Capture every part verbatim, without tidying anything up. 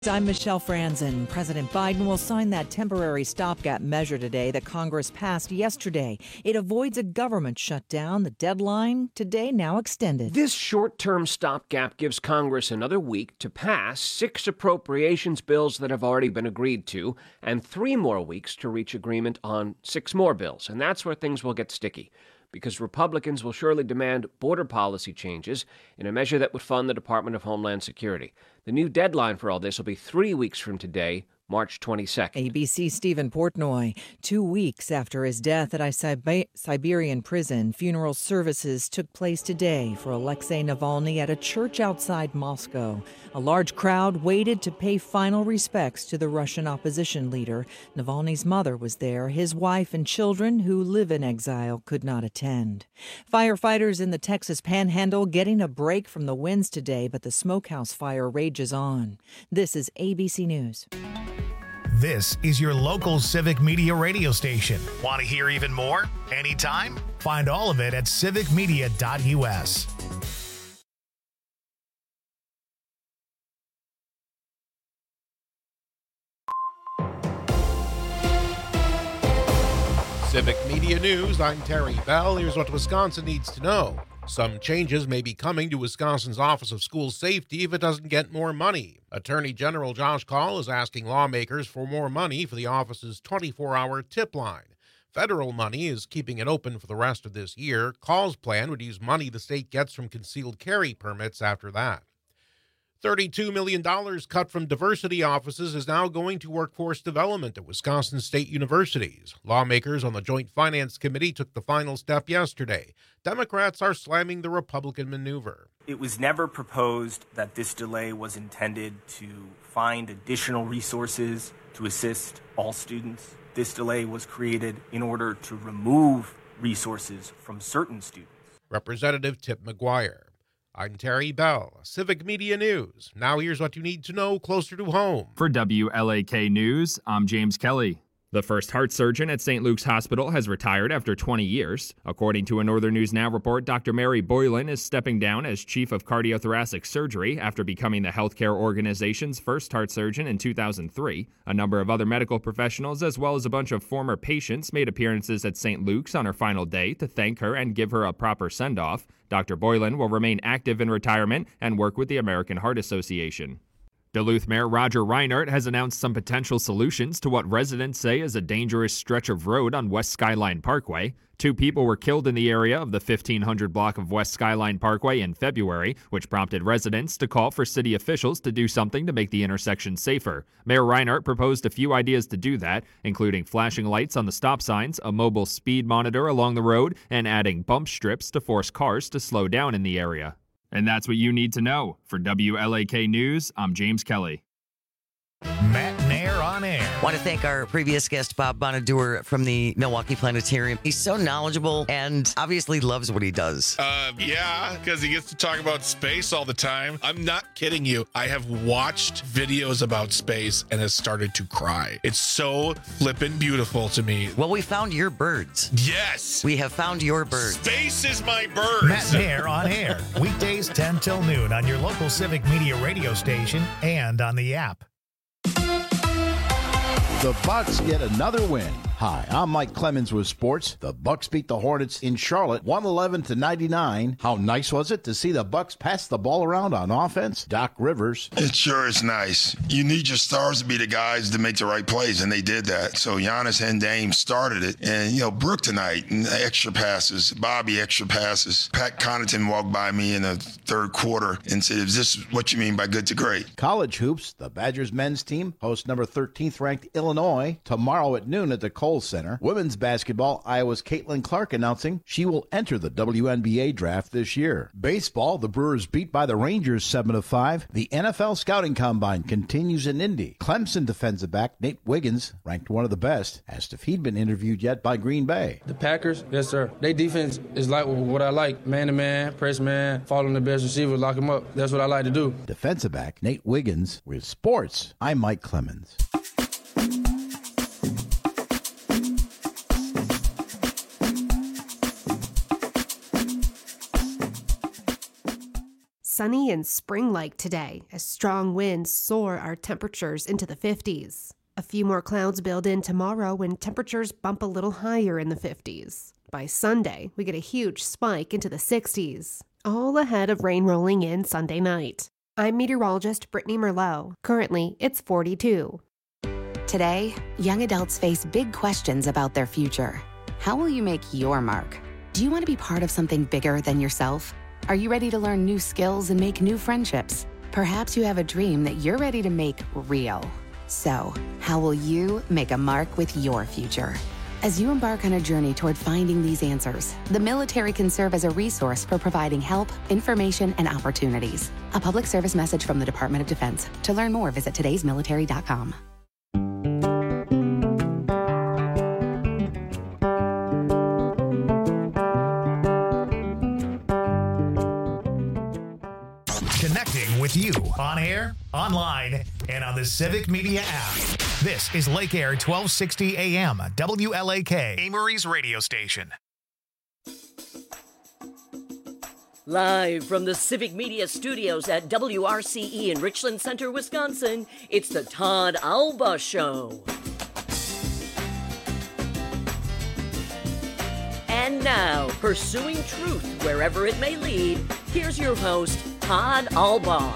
I'm Michelle Franzen. President Biden will sign that temporary stopgap measure today that Congress passed yesterday. It avoids a government shutdown. The deadline today now extended. This short-term stopgap gives Congress another week to pass six appropriations bills that have already been agreed to and three more weeks to reach agreement on six more bills. And that's where things will get sticky, because Republicans will surely demand border policy changes in a measure that would fund the Department of Homeland Security. The new deadline for all this will be three weeks from today, March twenty-second. A B C's Stephen Portnoy. Two weeks after his death at a Sibe- Siberian prison, funeral services took place today for Alexei Navalny at a church outside Moscow. A large crowd waited to pay final respects to the Russian opposition leader. Navalny's mother was there. His wife and children, who live in exile, could not attend. Firefighters in the Texas Panhandle getting a break from the winds today, but the smokehouse fire rages on. This is A B C News. This is your local Civic Media radio station. Want to hear even more? Anytime? Find all of it at civic media dot u s. Civic Media News, I'm Terry Bell. Here's what Wisconsin needs to know. Some changes may be coming to Wisconsin's Office of School Safety if it doesn't get more money. Attorney General Josh Kaul is asking lawmakers for more money for the office's twenty-four hour tip line. Federal money is keeping it open for the rest of this year. Kaul's plan would use money the state gets from concealed carry permits after that. thirty-two million dollars cut from diversity offices is now going to workforce development at Wisconsin state universities. Lawmakers on the Joint Finance Committee took the final step yesterday. Democrats are slamming the Republican maneuver. It was never proposed that this delay was intended to find additional resources to assist all students. This delay was created in order to remove resources from certain students. Representative Tip McGuire. I'm Terry Bell, Civic Media News. Now here's what you need to know closer to home. For W L A K News, I'm James Kelly. The first heart surgeon at Saint Luke's Hospital has retired after twenty years. According to a Northern News Now report, Doctor Mary Boylan is stepping down as chief of cardiothoracic surgery after becoming the healthcare organization's first heart surgeon in two thousand three. A number of other medical professionals, as well as a bunch of former patients, made appearances at Saint Luke's on her final day to thank her and give her a proper send-off. Doctor Boylan will remain active in retirement and work with the American Heart Association. Duluth Mayor Roger Reinert has announced some potential solutions to what residents say is a dangerous stretch of road on West Skyline Parkway. Two people were killed in the area of the fifteen hundred block of West Skyline Parkway in February, which prompted residents to call for city officials to do something to make the intersection safer. Mayor Reinert proposed a few ideas to do that, including flashing lights on the stop signs, a mobile speed monitor along the road, and adding bump strips to force cars to slow down in the area. And that's what you need to know. For W L A K News, I'm James Kelly. Matt Nair on air. Want to thank our previous guest, Bob Bonadur from the Milwaukee Planetarium. He's so knowledgeable and obviously loves what he does. Uh, yeah, because he gets to talk about space all the time. I'm not kidding you. I have watched videos about space and has started to cry. It's so flippin' beautiful to me. Well, we found your birds. Yes. We have found your birds. Space is my birds. Matt Nair on air. Weekdays ten till noon on your local Civic Media radio station and on the app. The Bucks get another win. Hi, I'm Mike Clemens with sports. The Bucks beat the Hornets in Charlotte, one eleven to ninety-nine. How nice was it to see the Bucks pass the ball around on offense? Doc Rivers. It sure is nice. You need your stars to be the guys to make the right plays, and they did that. So Giannis and Dame started it. And, you know, Brooke tonight, extra passes. Bobby, extra passes. Pat Connaughton walked by me in the third quarter and said, is this what you mean by good to great? College hoops, the Badgers men's team hosts number thirteenth ranked Illinois tomorrow at noon at the Kohl Center. Women's basketball, Iowa's Caitlin Clark announcing she will enter the W N B A draft this year. Baseball, the Brewers beat by the Rangers seven to five. The N F L Scouting Combine continues in Indy. Clemson defensive back Nate Wiggins, ranked one of the best, asked if he'd been interviewed yet by Green Bay. The Packers, yes sir. Their defense is like what I like. Man-to-man, press man, following the best receiver, lock him up. That's what I like to do. Defensive back Nate Wiggins with sports. I'm Mike Clemens. sunny and spring-like today as strong winds soar our temperatures into the fifties. A few more clouds build in tomorrow when temperatures bump a little higher in the fifties. By Sunday, we get a huge spike into the sixties, all ahead of rain rolling in Sunday night. I'm meteorologist Brittany Merlot. Currently, it's forty-two. Today, young adults face big questions about their future. How will you make your mark? Do you want to be part of something bigger than yourself? Are you ready to learn new skills and make new friendships? Perhaps you have a dream that you're ready to make real. So, how will you make a mark with your future? As you embark on a journey toward finding these answers, the military can serve as a resource for providing help, information, and opportunities. A public service message from the Department of Defense. To learn more, visit todays military dot com. Connecting with you on air, online, and on the Civic Media app. This is Lake Air twelve sixty A M, W L A K, Amory's radio station. Live from the Civic Media Studios at W R C E in Richland Center, Wisconsin, it's the Todd Alba Show. And now, pursuing truth wherever it may lead, here's your host, Todd Alba.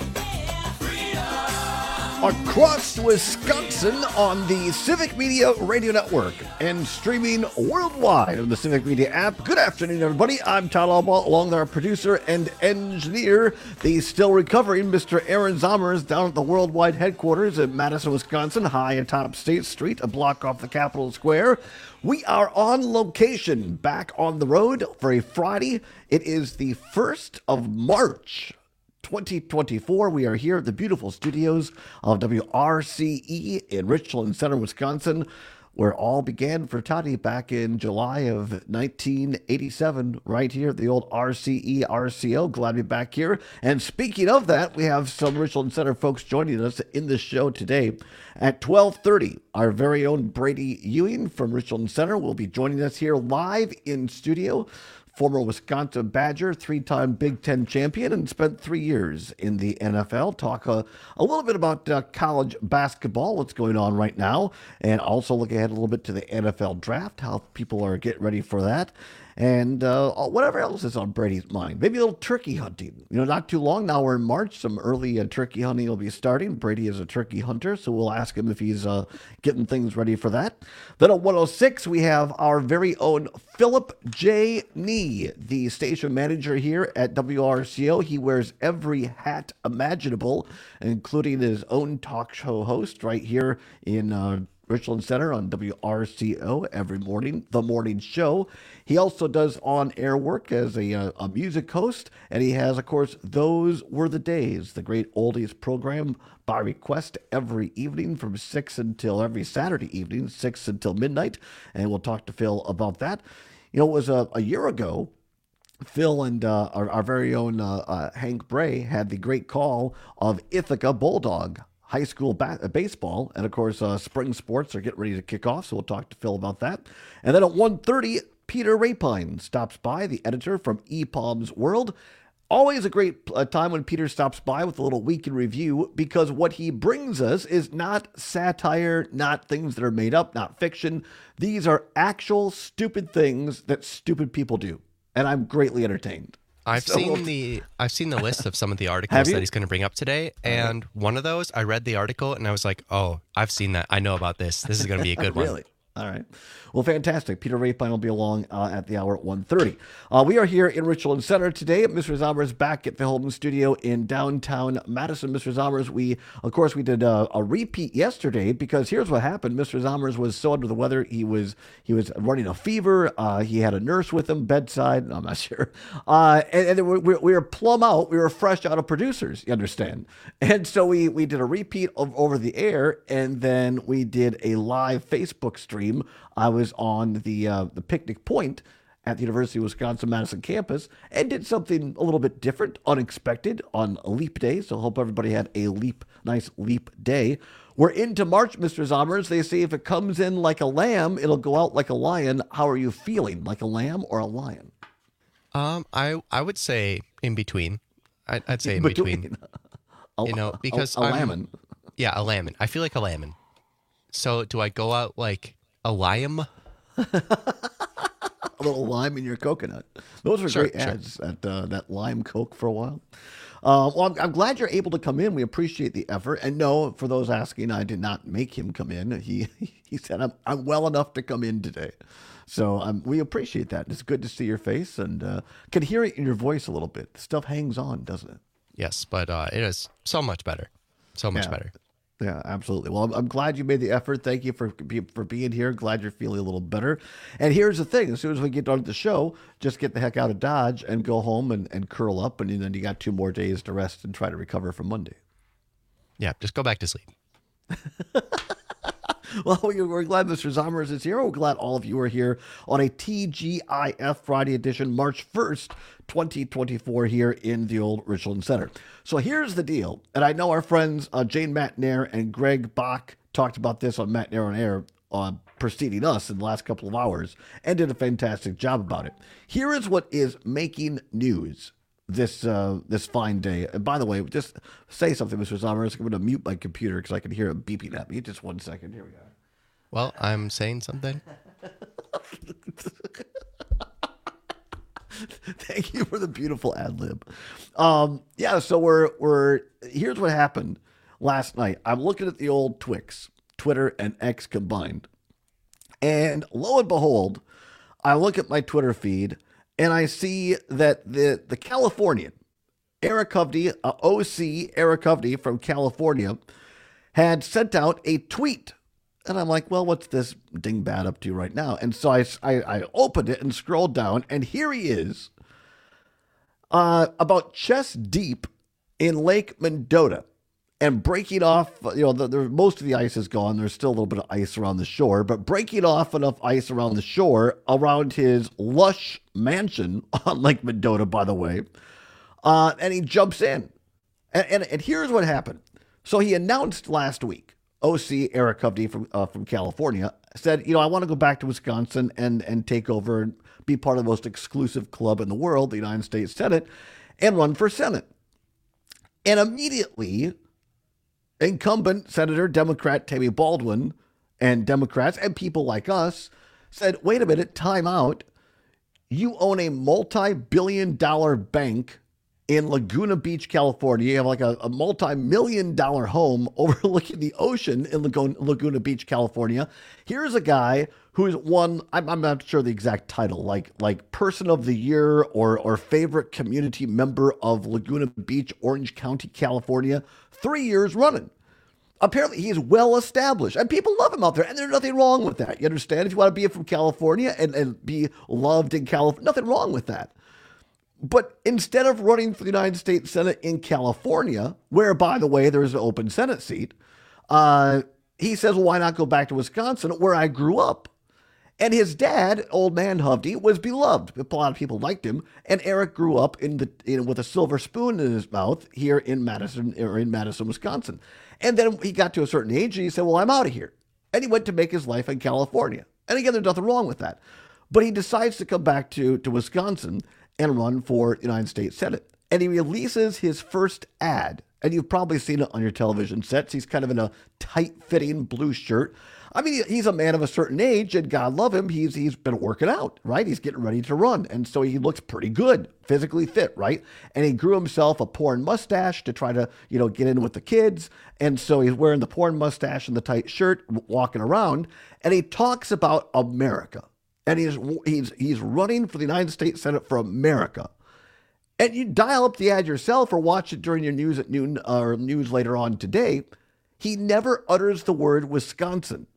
Across Wisconsin on the Civic Media Radio Network and streaming worldwide on the Civic Media app. Good afternoon, everybody. I'm Todd Alba, along with our producer and engineer, the still recovering Mister Aaron Zommers, down at the worldwide headquarters in Madison, Wisconsin, high atop State Street, a block off the Capitol Square. We are on location, back on the road for a Friday. It is the first of March, twenty twenty-four. We are here at the beautiful studios of W R C E in Richland Center, Wisconsin, where all began for Toddy back in July of nineteen eighty-seven, right here at the old R C E R C O. Glad to be back here. And speaking of that, we have some Richland Center folks joining us in the show today. At twelve thirty, our very own Brady Ewing from Richland Center will be joining us here live in studio. Former Wisconsin Badger, three-time Big Ten champion, and spent three years in the N F L. Talk uh, a little bit about uh, college basketball, what's going on right now, and also look ahead a little bit to the N F L draft, how people are getting ready for that, and uh, whatever else is on Brady's mind. Maybe a little turkey hunting. You know, not too long now, we're in March. Some early uh, turkey hunting will be starting. Brady is a turkey hunter, so we'll ask him if he's uh, getting things ready for that. Then at one oh six, we have our very own Philip J. Nee, the station manager here at W R C O. He wears every hat imaginable, including his own talk show host right here in uh, Richland Center on W R C O every morning, The Morning Show. He also does on-air work as a, uh, a music host, and he has, of course, Those Were the Days, the great oldies program by request every evening from six until every Saturday evening, six until midnight, and we'll talk to Phil about that. You know, it was a, a year ago, Phil and uh, our, our very own uh, uh, Hank Bray had the great call of Ithaca Bulldog high school ba- baseball, and of course uh, spring sports are getting ready to kick off, so we'll talk to Phil about that. And then at one thirty, Peter Rapine stops by, the editor from E P O M's World. Always a great uh, time when Peter stops by with a little week in review, because what he brings us is not satire, not things that are made up, not fiction. These are actual stupid things that stupid people do, and I'm greatly entertained. I've So- seen the I've seen the list of some of the articles that he's going to bring up today, and one of those I read the article and I was like, "Oh, I've seen that. I know about this. This is going to be a good one." Really? All right. Well, fantastic. Peter Rapine will be along uh, at the hour at one thirty. Uh, we are here in Richland Center today. Mister Zommers back at the Holden Studio in downtown Madison. Mister Zommers, we, of course, we did a, a repeat yesterday, because here's what happened. Mister Zommers was so under the weather. He was he was running a fever. Uh, he had a nurse with him bedside. I'm not sure. Uh, and and we, we were plumb out. We were fresh out of producers, you understand. And so we, we did a repeat of over the air, and then we did a live Facebook stream. I was on the uh, the Picnic Point at the University of Wisconsin-Madison campus and did something a little bit different, unexpected, on a leap day. So I hope everybody had a leap, nice leap day. We're into March, Mister Zommers. They say if it comes in like a lamb, it'll go out like a lion. How are you feeling? Like a lamb or a lion? Um, I I would say in between. I'd, I'd say in between. between. You know, because a, a I'm- lamb. Yeah, a lamb. I feel like a lamb. So do I go out like a lion? A little lime in your coconut. Those were Sure, great sure. ads at uh, that lime Coke for a while. Uh, well, I'm, I'm glad you're able to come in. We appreciate the effort. And no, for those asking, I did not make him come in. He he said, I'm, I'm well enough to come in today. So um, we appreciate that. It's good to see your face and uh, can hear it in your voice a little bit. Stuff hangs on, doesn't it? Yes, but uh, it is so much better. So much Yeah. better. Yeah, absolutely. Well, I'm, I'm glad you made the effort. Thank you for be- for being here. Glad you're feeling a little better. And here's the thing. As soon as we get done with the show, just get the heck out of Dodge and go home and, and curl up. And then you got two more days to rest and try to recover from Monday. Yeah, just go back to sleep. Well, we- we're glad Mister Zommers is here. We're glad all of you are here on a T G I F Friday edition, March first, twenty twenty-four, here in the old Richland Center. So here's the deal. And I know our friends uh, Jane Matnair and Greg Bach talked about this on Matnair on Air uh, preceding us in the last couple of hours and did a fantastic job about it. Here is what is making news this uh, this fine day. And by the way, just say something, Mister Zommers. I'm going to mute my computer because I can hear it beeping at me. Just one second. Here we go. Well, I'm saying something. Thank you for the beautiful ad lib. Um, yeah, so we're we're here's what happened last night. I'm looking at the old Twix, Twitter and X combined, and lo and behold, I look at my Twitter feed and I see that the the Californian Eric Hovde, uh, O C Eric Hovde from California, had sent out a tweet. And I'm like, well, what's this dingbat up to right now? And so I, I, I opened it and scrolled down, and here he is, uh, about chest deep in Lake Mendota, and breaking off, you know, the, the, most of the ice is gone. There's still a little bit of ice around the shore, but breaking off enough ice around the shore, around his lush mansion on Lake Mendota, by the way, uh, and he jumps in. And, and, and here's what happened. So he announced last week, O C Eric Hovde from uh, from California said, you know, I want to go back to Wisconsin and and take over and be part of the most exclusive club in the world, the United States Senate, and run for Senate. And immediately, incumbent Senator Democrat Tammy Baldwin and Democrats and people like us said, wait a minute, time out. You own a multi-billion dollar bank in Laguna Beach, California. You have like a, a multi-million dollar home overlooking the ocean in Laguna, Laguna Beach, California. Here's a guy who's won, I'm, I'm not sure the exact title, like like Person of the Year or, or Favorite Community Member of Laguna Beach, Orange County, California, three years running. Apparently, he's well established, and people love him out there, and there's nothing wrong with that. You understand? If you want to be from California and, and be loved in California, nothing wrong with that. But instead of running for the United States Senate in California, where, by the way, there's an open Senate seat, uh, he says, well, why not go back to Wisconsin, where I grew up? And his dad, old man Hovde, was beloved. A lot of people liked him. And Eric grew up in the in, with a silver spoon in his mouth here in Madison, or in Madison, Wisconsin. And then he got to a certain age, and he said, well, I'm out of here. And he went to make his life in California. And again, there's nothing wrong with that. But he decides to come back to, to Wisconsin and run for the United States Senate. And he releases his first ad. And you've probably seen it on your television sets. He's kind of in a tight-fitting blue shirt. I mean, he's a man of a certain age, and God love him, he's he's been working out, right? He's getting ready to run. And so he looks pretty good, physically fit, right? And he grew himself a porn mustache to try to, you know, get in with the kids. And so he's wearing the porn mustache and the tight shirt, walking around. And he talks about America. And he's he's he's running for the United States Senate for America. And you dial up the ad yourself or watch it during your news at noon or news later on today. He never utters the word Wisconsin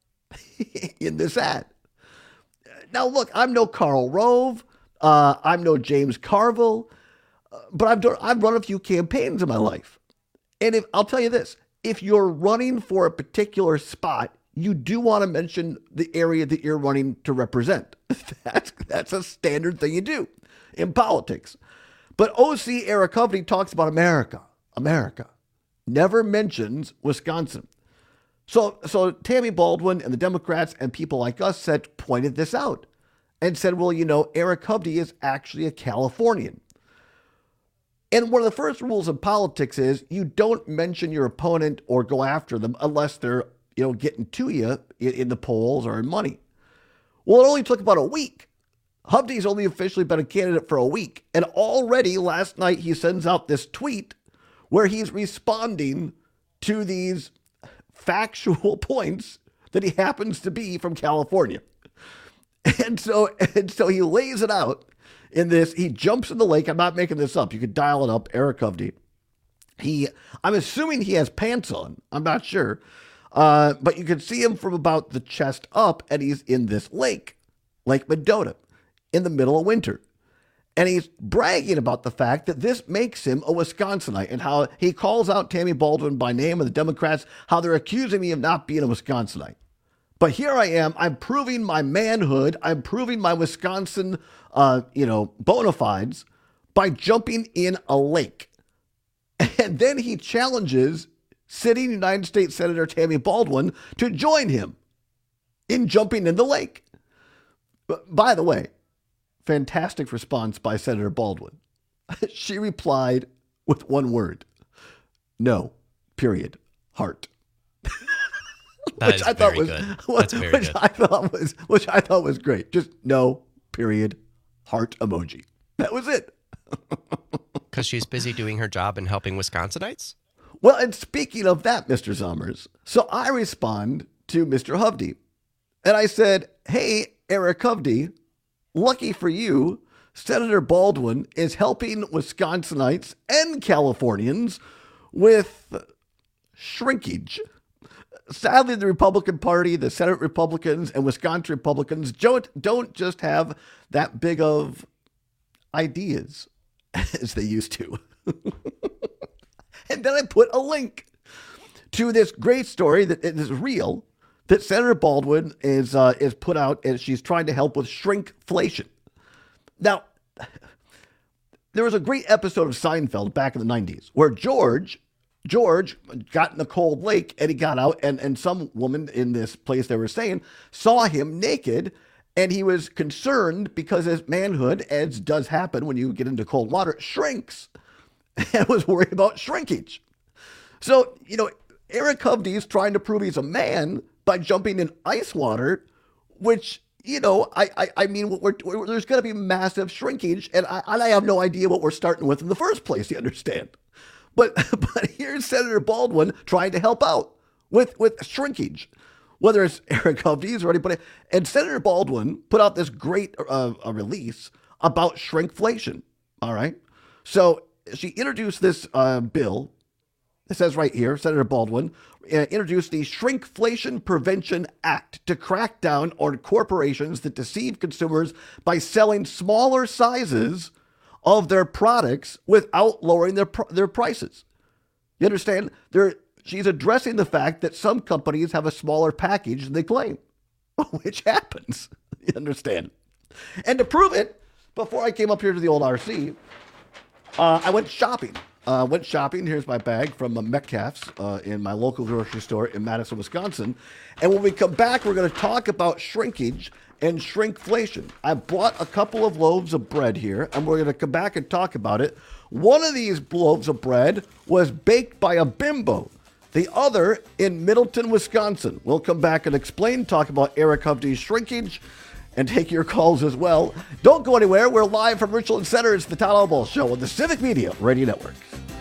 in this ad. Now, look, I'm no Karl Rove. Uh, I'm no James Carville. Uh, but I've done, I've run a few campaigns in my life. And if I'll tell you this, if you're running for a particular spot, you do want to mention the area that you're running to represent. That's, that's a standard thing you do in politics. But O C Eric Hovde talks about America, America, never mentions Wisconsin. So, so Tammy Baldwin and the Democrats and people like us said, pointed this out and said, well, you know, Eric Hovde is actually a Californian. And one of the first rules of politics is you don't mention your opponent or go after them unless they're, you know, getting to you in, in the polls or in money. Well, it only took about a week. Hovde's only officially been a candidate for a week. And already last night he sends out this tweet where he's responding to these factual points that he happens to be from California. And so, and so he lays it out in this. He jumps in the lake. I'm not making this up. You could dial it up. Eric Hovde. He, I'm assuming he has pants on. I'm not sure. Uh, but you can see him from about the chest up, and he's in this lake, Lake Mendota, in the middle of winter. And he's bragging about the fact that this makes him a Wisconsinite and how he calls out Tammy Baldwin by name and the Democrats, how they're accusing me of not being a Wisconsinite. But here I am. I'm proving my manhood. I'm proving my Wisconsin, uh, you know, bona fides by jumping in a lake. And then he challenges sitting United States Senator Tammy Baldwin to join him in jumping in the lake. By the way, fantastic response by Senator Baldwin. She replied with one word. No, period, heart. That which is I thought very was, good. Which, That's very which good. I thought was, which I thought was great. Just no, period, heart emoji. That was it. Because she's busy doing her job and helping Wisconsinites? Well, and speaking of that, Mister Zommers, so I respond to Mister Hovde, and I said, hey, Eric Hovde, lucky for you, Senator Baldwin is helping Wisconsinites and Californians with shrinkage. Sadly, the Republican Party, the Senate Republicans, and Wisconsin Republicans don't, don't just have that big of ideas as they used to. And then I put a link to this great story that is real, that Senator Baldwin is uh, is put out as she's trying to help with shrinkflation. Now, there was a great episode of Seinfeld back in the nineties where George... George got in a cold lake and he got out and, and some woman in this place they were staying saw him naked and he was concerned because his manhood, as does happen when you get into cold water, shrinks and was worried about shrinkage. So, you know, Eric Hovde is trying to prove he's a man by jumping in ice water, which, you know, I I, I mean, we're, we're, there's going to be massive shrinkage and I, and I have no idea what we're starting with in the first place, you understand? But but here's Senator Baldwin trying to help out with, with shrinkage, whether it's Eric Hovde's or anybody. And Senator Baldwin put out this great uh, a release about shrinkflation. All right. So she introduced this uh, bill. It says right here, Senator Baldwin uh, introduced the Shrinkflation Prevention Act to crack down on corporations that deceive consumers by selling smaller sizes of their products without lowering their their prices. You understand? They're, she's addressing the fact that some companies have a smaller package than they claim, which happens. You understand? And to prove it, before I came up here to the old R C, uh, I went shopping. I uh, went shopping. Here's my bag from uh, Metcalf's uh, in my local grocery store in Madison, Wisconsin. And when we come back, we're going to talk about shrinkage and shrinkflation. I bought a couple of loaves of bread here, and we're going to come back and talk about it. One of these loaves of bread was baked by a bimbo. The other in Middleton, Wisconsin. We'll come back and explain, talk about Eric Hovde's shrinkage, and take your calls as well. Don't go anywhere. We're live from Richland Center. It's the Todd Albaugh Show on the Civic Media Radio Network.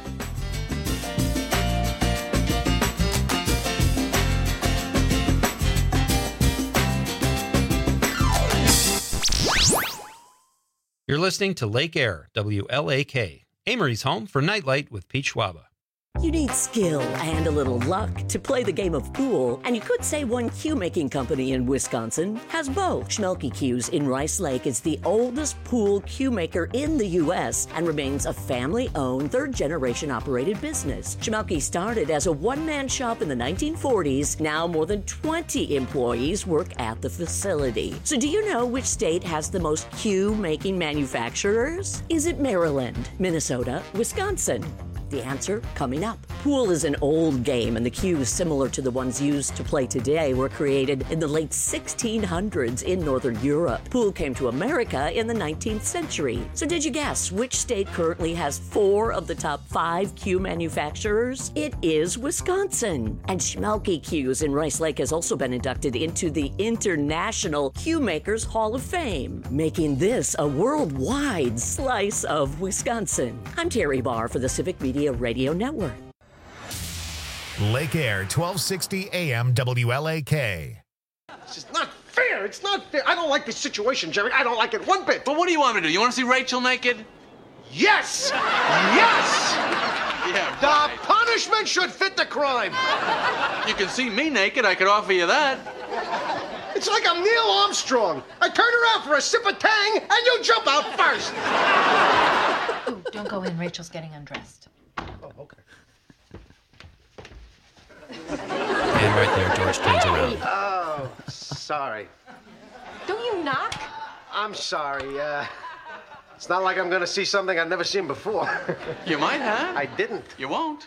You're listening to Lake Air, W L A K, Amory's home for Nightlight with Pete Schwaba. You need skill and a little luck to play the game of pool, and you could say one cue-making company in Wisconsin has both. Schmelke Cues in Rice Lake is the oldest pool cue maker in the U S and remains a family-owned, third-generation operated business. Schmelke started as a one-man shop in the nineteen forties. Now more than twenty employees work at the facility. So do you know which state has the most cue-making manufacturers? Is it Maryland, Minnesota, Wisconsin? The answer coming up. Pool is an old game, and the cues similar to the ones used to play today were created in the late sixteen hundreds in Northern Europe. Pool came to America in the nineteenth century. So did you guess which state currently has four of the top five cue manufacturers? It is Wisconsin. And Schmelke Cues in Rice Lake has also been inducted into the International Cue Makers Hall of Fame, making this a worldwide slice of Wisconsin. I'm Terry Barr for the Civic Media Radio Network. Lake Air, twelve sixty A M W L A K. It's just not fair. It's not fair. I don't like this situation, Jerry. I don't like it one bit. But what do you want me to do? You want to see Rachel naked? Yes! Yes! Yeah, the right. punishment should fit the crime. You can see me naked. I could offer you that. It's like I'm Neil Armstrong. I turn around for a sip of Tang, and you jump out first. Ooh, don't go in. Rachel's getting undressed. Oh, okay. And right there, George turns around. Oh, sorry. Don't you knock? I'm sorry. Uh, it's not like I'm going to see something I've never seen before. You might have. I didn't. You won't.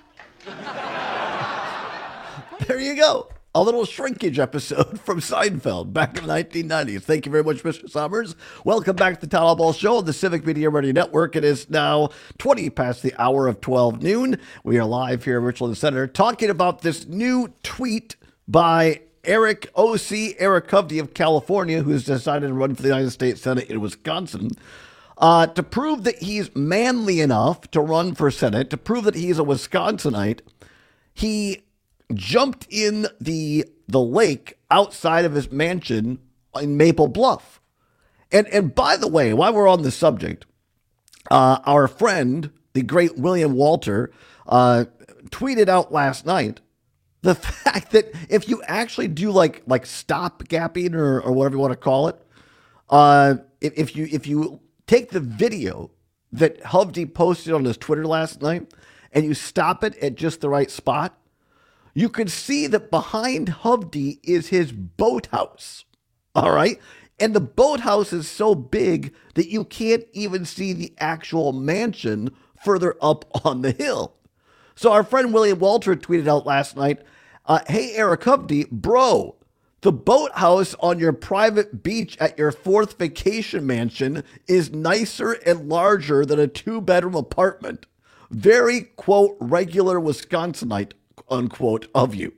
There you go. A little shrinkage episode from Seinfeld back in the nineteen nineties. Thank you very much, Mister Summers. Welcome back to the Tyler Ball Show on the Civic Media Radio Network. It is now twenty past the hour of twelve noon. We are live here at Richland Center talking about this new tweet by Eric O C, Eric Hovde of California, who's decided to run for the United States Senate in Wisconsin. Uh, to prove that he's manly enough to run for Senate, to prove that he's a Wisconsinite, he jumped in the the lake outside of his mansion in Maple Bluff. And and by the way, while we're on the subject, uh, our friend, the great William Walter, uh, tweeted out last night the fact that if you actually do like like stop-gapping or, or whatever you want to call it, uh, if, if you if you take the video that Hovde posted on his Twitter last night and you stop it at just the right spot, you can see that behind Hovde is his boathouse, all right? And the boathouse is so big that you can't even see the actual mansion further up on the hill. So our friend William Walter tweeted out last night, uh, hey, Eric Hovde, bro, the boathouse on your private beach at your fourth vacation mansion is nicer and larger than a two-bedroom apartment. Very, quote, regular Wisconsinite, unquote, of you.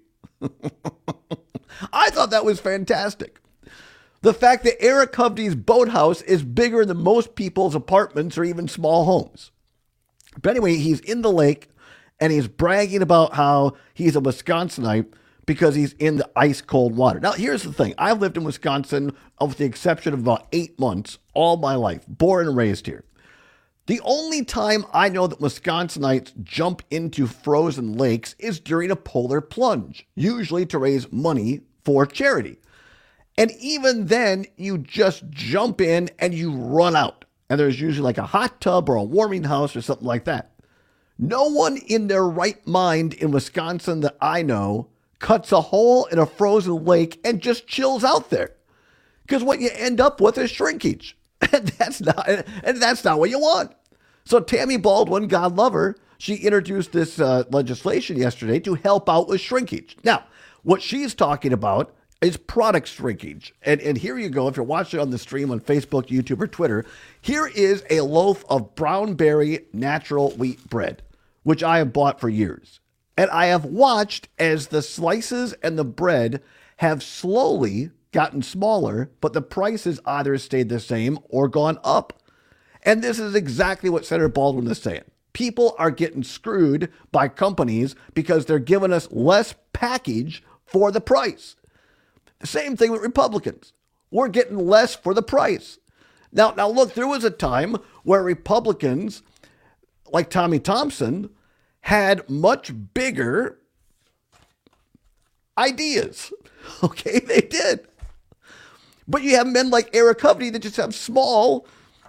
I thought that was fantastic. The fact that Eric Hovde's boathouse is bigger than most people's apartments or even small homes. But anyway, he's in the lake and he's bragging about how he's a Wisconsinite because he's in the ice cold water. Now, here's the thing. I've lived in Wisconsin, with the exception of about eight months, all my life, born and raised here. The only time I know that Wisconsinites jump into frozen lakes is during a polar plunge, usually to raise money for charity. And even then, you just jump in and you run out. And there's usually like a hot tub or a warming house or something like that. No one in their right mind in Wisconsin that I know cuts a hole in a frozen lake and just chills out there. Because what you end up with is shrinkage. And that's not, and that's not what you want. So Tammy Baldwin, God love her, she introduced this uh, legislation yesterday to help out with shrinkage. Now, what she's talking about is product shrinkage. And, and here you go. If you're watching on the stream on Facebook, YouTube, or Twitter, here is a loaf of brown berry natural wheat bread, which I have bought for years. And I have watched as the slices and the bread have slowly gotten smaller, but the prices either stayed the same or gone up. And this is exactly what Senator Baldwin is saying. People are getting screwed by companies because they're giving us less package for the price. Same thing with Republicans. We're getting less for the price. Now, now look, there was a time where Republicans, like Tommy Thompson, had much bigger ideas. Okay, they did. But you have men like Eric Hovde that just have small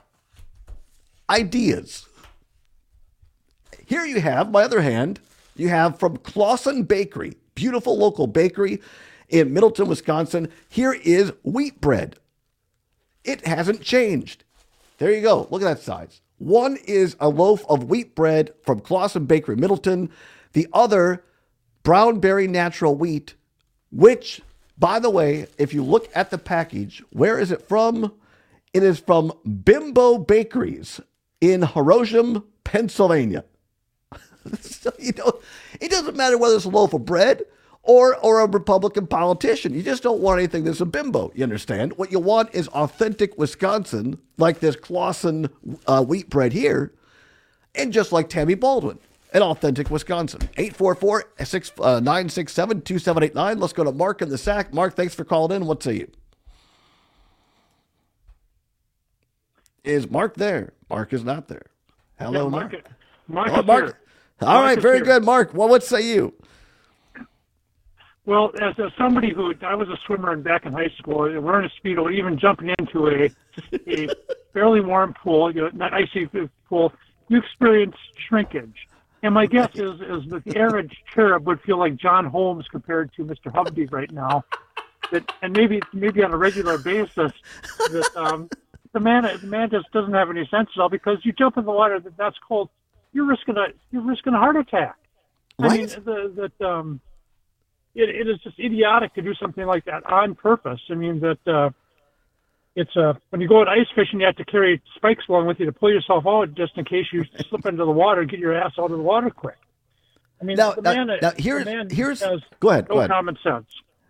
ideas. Here you have, on my other hand, you have from Clausen Bakery, beautiful local bakery in Middleton, Wisconsin. Here is wheat bread. It hasn't changed. There you go. Look at that size. One is a loaf of wheat bread from Clausen Bakery, Middleton. The other, Brown Berry Natural Wheat, which, by the way, if you look at the package, where is it from? It is from Bimbo Bakeries in Horsham, Pennsylvania. So, you know, it doesn't matter whether it's a loaf of bread or or a Republican politician. You just don't want anything that's a bimbo, you understand? What you want is authentic Wisconsin, like this Clausen uh, wheat bread here, and just like Tammy Baldwin, an authentic Wisconsin. eight four four, nine six seven, two seven eight nine. Let's go to Mark in the Sack. Mark, thanks for calling in. What say you? Is Mark there? Mark is not there. Hello, Yeah, Mark. Mark. Mark Oh, is Mark. here. All Mark right, is very here. good, Mark. Well, what say you? Well, as, as somebody who I was a swimmer and back in high school, wearing a Speedo, even jumping into a just a fairly warm pool, you know, not icy pool, you experience shrinkage. And my guess is is that the average cherub would feel like John Holmes compared to Mister Hovde right now. That and maybe maybe on a regular basis that um, the man the man just doesn't have any sense at all, because you jump in the water that that's cold, you're risking a you're risking a heart attack. Right. I mean the, that um, it it is just idiotic to do something like that on purpose. I mean that uh, it's uh, when you go out ice fishing, you have to carry spikes along with you to pull yourself out just in case you slip into the water and get your ass out of the water quick. I mean Now- the now- man, now the here's- man here's- has go ahead, no go ahead. common sense.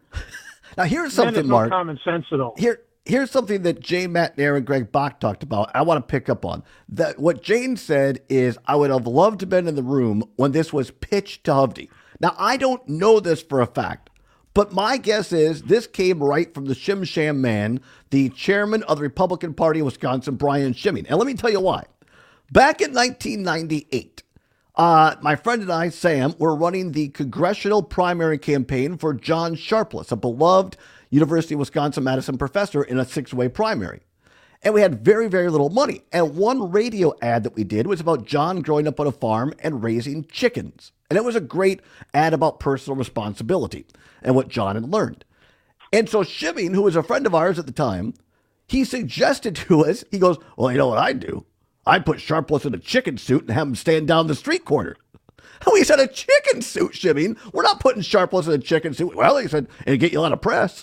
Now, here's The man has something, no Mark. common sense at all. Here, here's something that Jane McNair and Greg Bach talked about. I want to pick up on that. What Jane said is, I would have loved to have been in the room when this was pitched to Hovde. Now, I don't know this for a fact, but my guess is this came right from the Shim Sham man, the chairman of the Republican Party of Wisconsin, Brian Schimming. And let me tell you why. Back in nineteen ninety-eight, uh, my friend and I, Sam, were running the congressional primary campaign for John Sharpless, a beloved University of Wisconsin-Madison professor in a six-way primary. And we had very, very little money. And one radio ad that we did was about John growing up on a farm and raising chickens. And it was a great ad about personal responsibility and what John had learned. And so Schimming, who was a friend of ours at the time, he suggested to us, he goes, well, you know what I'd do? I'd put Sharpless in a chicken suit and have him stand down the street corner. And we said, a chicken suit, Schimming? We're not putting Sharpless in a chicken suit. Well, he said, it'd get you a lot of press.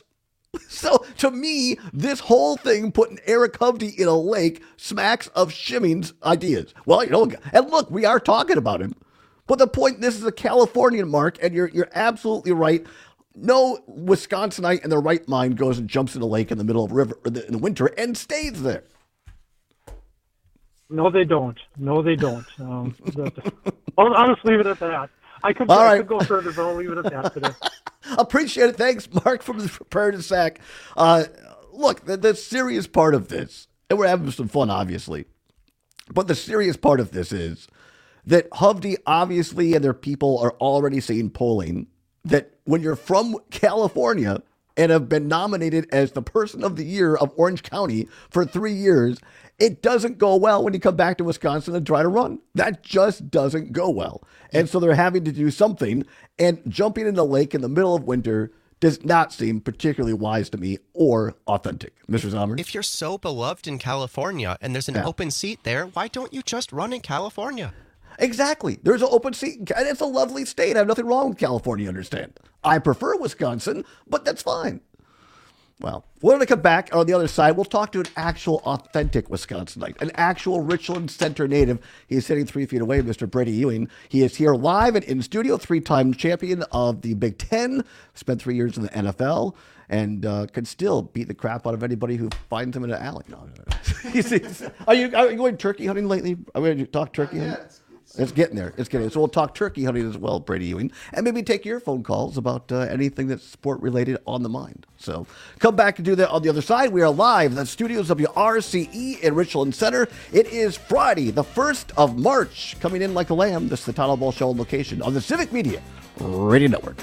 So to me, this whole thing putting Eric Hovde in a lake smacks of Schimming's ideas. Well, you know, and look, we are talking about him. But the point, this is a Californian, Mark, and you're you're absolutely right. No Wisconsinite in their right mind goes and jumps in a lake in the middle of river in the winter and stays there. No, they don't. No, they don't. Um, that, I'll, I'll just leave it at that. I could, All I right. could go further, but I'll leave it at that today. Appreciate it. Thanks, Mark, from the Prepared to Sack. Uh, look, the, the serious part of this, and we're having some fun, obviously, but the serious part of this is that Hovde, obviously, and their people are already seeing polling that when you're from California and have been nominated as the person of the year of Orange County for three years, it doesn't go well when you come back to Wisconsin and try to run. That just doesn't go well. And so they're having to do something, and jumping in the lake in the middle of winter does not seem particularly wise to me or authentic. Mister Sommer? If you're so beloved in California and there's an Yeah. open seat there, why don't you just run in California? Exactly. There's an open seat, and it's a lovely state. I have nothing wrong with California, you understand. I prefer Wisconsin, but that's fine. Well, we're going to come back on the other side. We'll talk to an actual authentic Wisconsinite, an actual Richland Center native. He is sitting three feet away, Mister Brady Ewing. He is here live and in studio, three-time champion of the Big Ten, spent three years in the N F L, and uh, can still beat the crap out of anybody who finds him in an alley. No, no, no. He's- he's- are, you, are you going turkey hunting lately? Are we going to talk turkey hunting? It's getting there. It's getting there. So we'll talk turkey hunting as well, Brady Ewing, and maybe take your phone calls about uh, anything that's sport related on the mind. So come back and do that on the other side. We are live at the studios of W R C E in Richland Center. It is Friday, the first of March, coming in like a lamb. This is the Todd Ball Show location on the Civic Media Radio Network.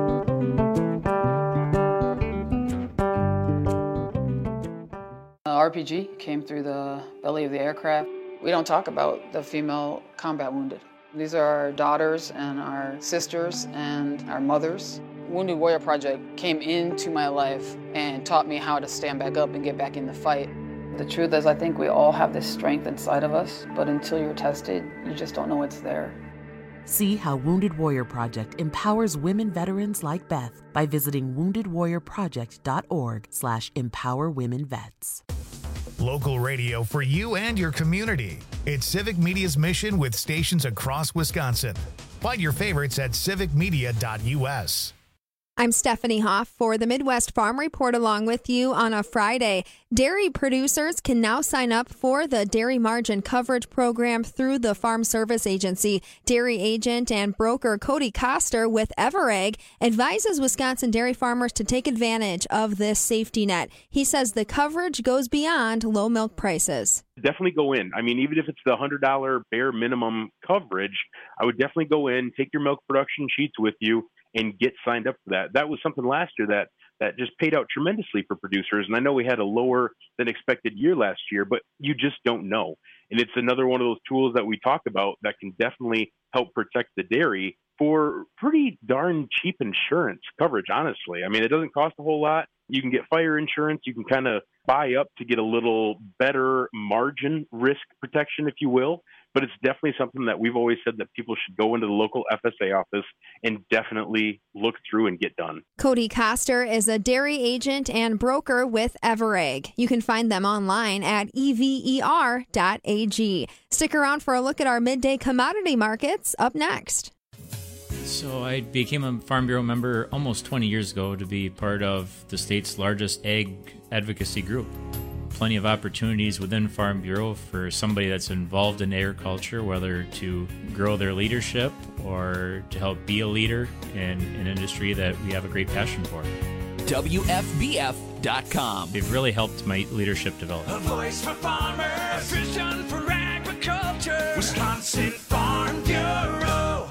Our P G came through the belly of the aircraft. We don't talk about the female combat wounded. These are our daughters and our sisters and our mothers. Wounded Warrior Project came into my life and taught me how to stand back up and get back in the fight. The truth is, I think we all have this strength inside of us, but until you're tested, you just don't know it's there. See how Wounded Warrior Project empowers women veterans like Beth by visiting wounded warrior project dot org slash empower women vets. Local radio for you and your community. It's Civic Media's mission with stations across Wisconsin. Find your favorites at civic media dot u s. I'm Stephanie Hoff for the Midwest Farm Report along with you on a Friday. Dairy producers can now sign up for the Dairy Margin Coverage Program through the Farm Service Agency. Dairy agent and broker Cody Koster with Everegg advises Wisconsin dairy farmers to take advantage of this safety net. He says the coverage goes beyond low milk prices. Definitely go in. I mean, even if it's the one hundred dollars bare minimum coverage, I would definitely go in, take your milk production sheets with you, and get signed up for that. That was something last year that, that just paid out tremendously for producers. And I know we had a lower than expected year last year, but you just don't know. And it's another one of those tools that we talk about that can definitely help protect the dairy for pretty darn cheap insurance coverage, honestly. I mean, it doesn't cost a whole lot. You can get fire insurance. You can kind of buy up to get a little better margin risk protection, if you will. But it's definitely something that we've always said that people should go into the local F S A office and definitely look through and get done. Cody Koster is a dairy agent and broker with Everegg. You can find them online at E V E R dot A G. Stick around for a look at our midday commodity markets up next. So I became a Farm Bureau member almost twenty years ago to be part of the state's largest ag advocacy group. Plenty of opportunities within Farm Bureau for somebody that's involved in agriculture, whether to grow their leadership or to help be a leader in an industry that we have a great passion for. W F B F dot com. They've really helped my leadership develop. A voice for farmers, a vision for agriculture. Wisconsin Farm Bureau.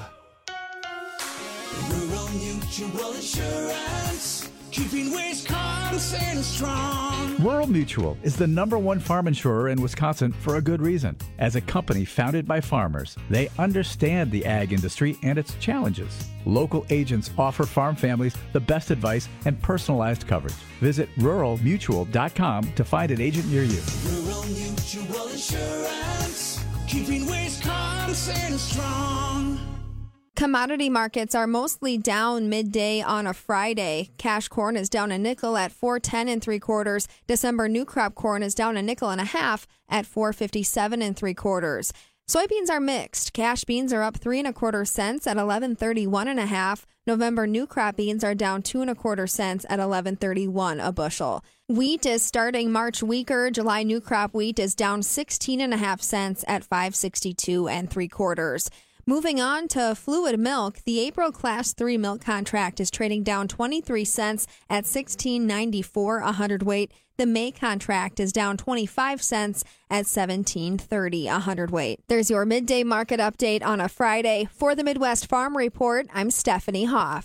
Rural Mutual Insurance, keeping Wisconsin strong. Rural Mutual is the number one farm insurer in Wisconsin for a good reason. As a company founded by farmers, they understand the ag industry and its challenges. Local agents offer farm families the best advice and personalized coverage. Visit rural mutual dot com to find an agent near you. Rural Mutual Insurance, keeping Wisconsin strong. Commodity markets are mostly down midday on a Friday. Cash corn is down a nickel at four ten and three quarters. December new crop corn is down a nickel and a half at four fifty-seven and three quarters. Soybeans are mixed. Cash beans are up three and a quarter cents at eleven thirty-one and a half. November new crop beans are down two and a quarter cents at eleven thirty-one a bushel. Wheat is starting March weaker. July new crop wheat is down sixteen and a half cents at five sixty-two and three quarters. Moving on to fluid milk, the April Class three milk contract is trading down twenty-three cents at sixteen ninety-four a hundredweight. The May contract is down twenty-five cents at seventeen thirty a hundredweight. There's your midday market update on a Friday. For the Midwest Farm Report, I'm Stephanie Hoff.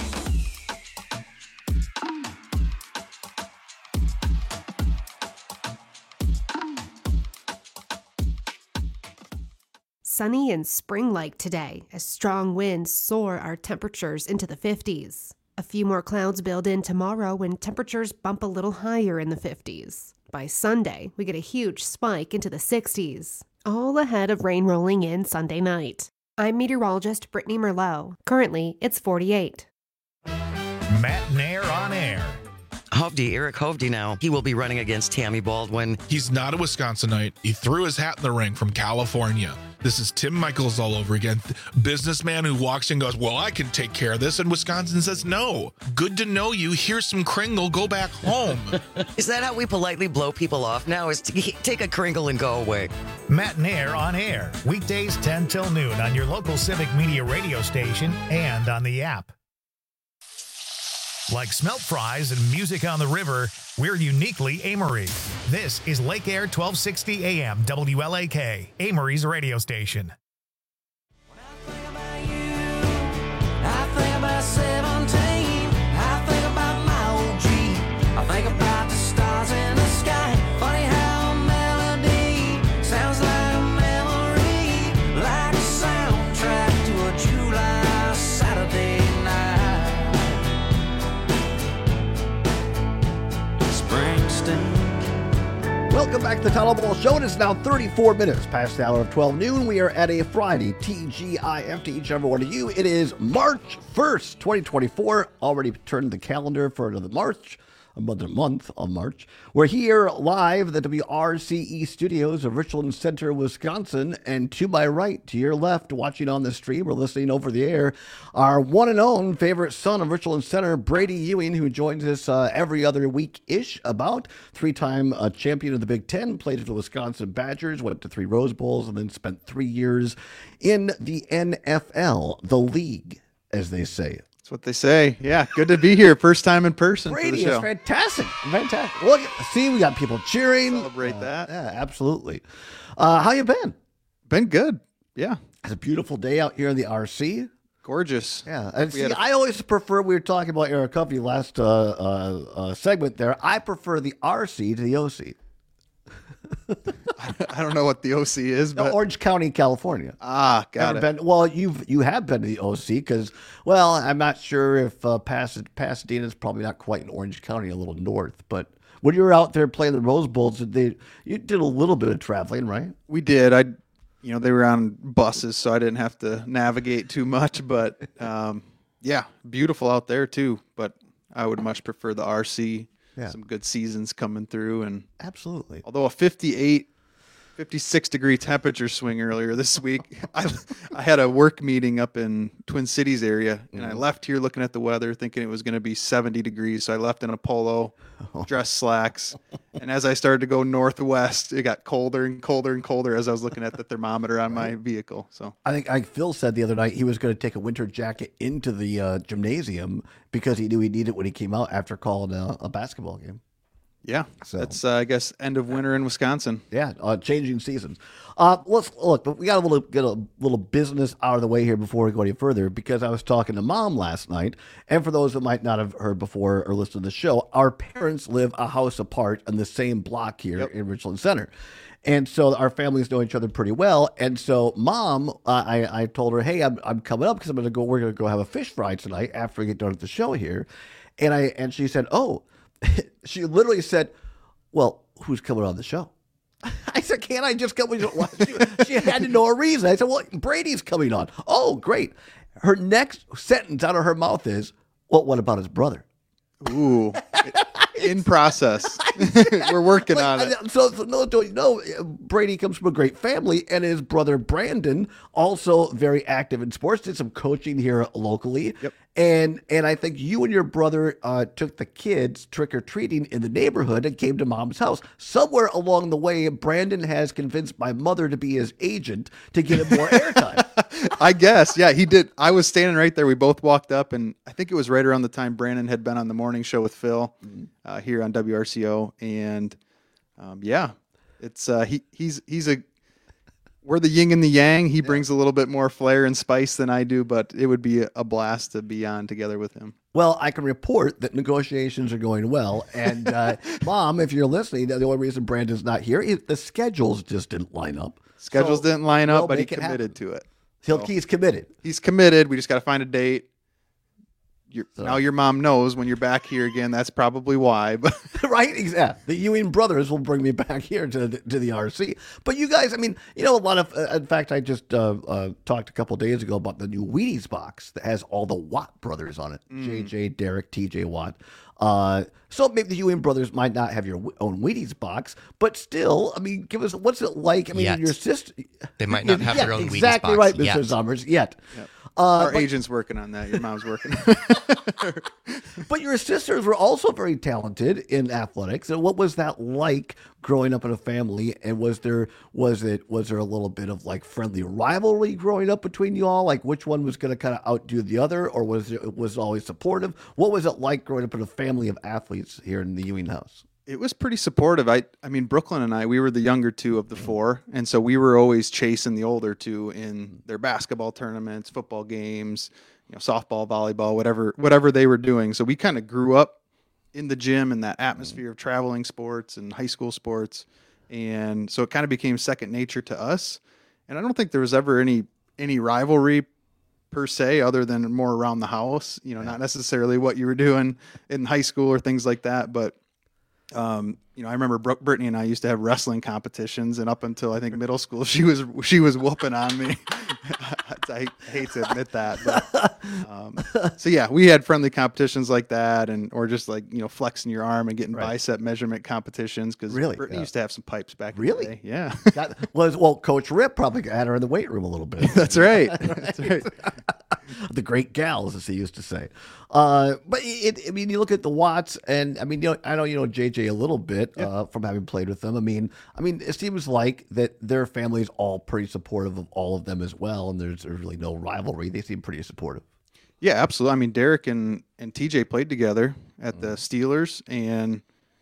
Sunny and spring-like today as strong winds soar our temperatures into the fifties. A few more clouds build in tomorrow when temperatures bump a little higher in the fifties. By Sunday, we get a huge spike into the sixties, all ahead of rain rolling in Sunday night. I'm meteorologist Brittany Merlot. Currently, it's forty-eight. Matt Nair on air. Hovde, Eric Hovde now. He will be running against Tammy Baldwin. He's not a Wisconsinite. He threw his hat in the ring from California. This is Tim Michaels all over again. Businessman who walks in and goes, well, I can take care of this. And Wisconsin says, no. Good to know you. Here's some Kringle. Go back home. Is that how we politely blow people off now? Is to take a Kringle and go away? Matt Nair on air. Weekdays ten till noon on your local Civic Media radio station and on the app. Like smelt fries and music on the river, we're uniquely Amory. This is Lake Air twelve sixty A M W L A K, Amory's radio station. I think about seventeen. I think about my old Jeep. I think about the stars in the sky. Funny how Welcome back to the Tyler Ball Show. It is now thirty-four minutes past the hour of twelve noon. We are at a Friday, T G I F to each and every one of you. It is March first, twenty twenty-four. Already turned the calendar for another March. Another month of March. We're here live at the W R C E studios of Richland Center, Wisconsin. And to my right, to your left, watching on the stream or listening over the air, our one and only favorite son of Richland Center, Brady Ewing, who joins us uh, every other week-ish about. Three-time uh, champion of the Big Ten, played for the Wisconsin Badgers, went to three Rose Bowls, and then spent three years in the N F L, the league, as they say. That's what they say. Yeah, good to be here. First time in person. Brady for the show. is fantastic. Fantastic. Look, see, we got people cheering. Celebrate uh, that. Yeah, absolutely. Uh, how you been? Been good. Yeah. It's a beautiful day out here in the R C. Gorgeous. Yeah. And We see, had a- I always prefer, we were talking about Eric Covey last uh, uh, uh, segment there. I prefer the R C to the O C. I don't know what the O C is, No, but Orange County, California. ah, got Never it. been, well, you've you have been to the O C because, well, I'm not sure if uh, Pas- Pasadena's probably not quite in Orange County, a little north. But when you were out there playing the Rose Bowls, did they you did a little bit of traveling, right? We did. I, you know, they were on buses, so I didn't have to navigate too much. But um, yeah, beautiful out there too. But I would much prefer the R C. Yeah. Some good seasons coming through, and absolutely. Although a fifty-eight, fifty-six degree temperature swing earlier this week, I I had a work meeting up in Twin Cities area, and I Mhm. left here looking at the weather, thinking it was going to be seventy degrees. So I left in a polo, dress slacks, and as I started to go northwest, it got colder and colder and colder as I was looking at the thermometer on my vehicle. So I think I, Phil said the other night he was going to take a winter jacket into the uh, gymnasium because he knew he needed it when he came out after calling a, a basketball game. yeah, So- that's uh, I guess end of winter in Wisconsin. Yeah, uh, changing seasons. Uh, let's look, but we got a little get a little business out of the way here before we go any further, because I was talking to Mom last night, and for those that might not have heard before or listened to the show, our parents live a house apart in the same block here in Richland Center. And so our families know each other pretty well. And so Mom, uh, I, I told her, hey, I'm, I'm coming up because I'm going to go, we're going to go have a fish fry tonight after we get done with the show here. And I, and she said, oh, she literally said, well, who's coming on the show? I said, can't I just come? She, she had to know a reason. I said, well, Brady's coming on. Oh, great. Her next sentence out of her mouth is, well, what about his brother? Ooh, in process. We're working Like, on it. I- So, so no, don't you know, Brady comes from a great family, and his brother Brandon, also very active in sports, did some coaching here locally. Yep. And and I think you and your brother uh, took the kids trick or treating in the neighborhood and came to Mom's house. Somewhere along the way, Brandon has convinced my mother to be his agent to get him more airtime. I guess, yeah, he did. I was standing right there. We both walked up, and I think it was right around the time Brandon had been on the morning show with Phil uh, here on W R C O, and um, yeah, it's uh, he he's he's a we're the yin and the yang. He brings a little bit more flair and spice than I do, but it would be a blast to be on together with him. Well, I can report that negotiations are going well. And uh, Mom, if you're listening, the only reason Brandon's not here is the schedules just didn't line up. Schedules So didn't line up, we'll but he make it committed happen. to it. He'll, So- he's committed. He's committed. We just got to find a date. Your, So- Now your mom knows when you're back here again. That's probably why. But Right? Exactly. The Ewing brothers will bring me back here to the, to the R C. But you guys, I mean, you know, a lot of, uh, in fact, I just uh, uh, talked a couple of days ago about the new Wheaties box that has all the Watt brothers on it. Mm. J J, Derek, T J Watt. Uh, so maybe the Ewing brothers might not have your w- own Wheaties box, but still, I mean, give us, what's it like? I mean, Yet. your sister. They might not have Yeah, their own Wheaties exactly box right, Mister yet. Summers, yet. Yep. Uh, our but- agent's working on that. Your mom's working. But your sisters were also very talented in athletics. And what was that like growing up in a family? And was there was it was there a little bit of like friendly rivalry growing up between you all? Like which one was going to kind of outdo the other, or was it was it always supportive? What was it like growing up in a family of athletes here in the Ewing house? It was pretty supportive. I, I mean, Brooklyn and I, we were the younger two of the four, and so we were always chasing the older two in their basketball tournaments, football games, you know, softball, volleyball, whatever, whatever they were doing. So we kind of grew up in the gym and that atmosphere of traveling sports and high school sports, and so it kind of became second nature to us. And I don't think there was ever any any rivalry per se, other than more around the house. You know, not necessarily what you were doing in high school or things like that, but. Um, you know, I remember Br- Brittany and I used to have wrestling competitions, and up until I think middle school, she was she was whooping on me. I hate to admit that, but um, so yeah, we had friendly competitions like that, and or just like you know flexing your arm and getting Right. bicep measurement competitions because Really? Brittany Yeah. used to have some pipes back Really? in the day. Yeah, That was well, Coach Rip probably had her in the weight room a little bit. That's right. That's right. The great gals, as he used to say. Uh, but it, I mean, you look at the Watts, and I mean, you know, I know you know J J a little bit uh, from having played with them. I mean, I mean, it seems like that their family's all pretty supportive of all of them as well, and there's, there's really no rivalry. They seem pretty supportive. Yeah, absolutely. I mean, Derek and, and T J played together at the Steelers, and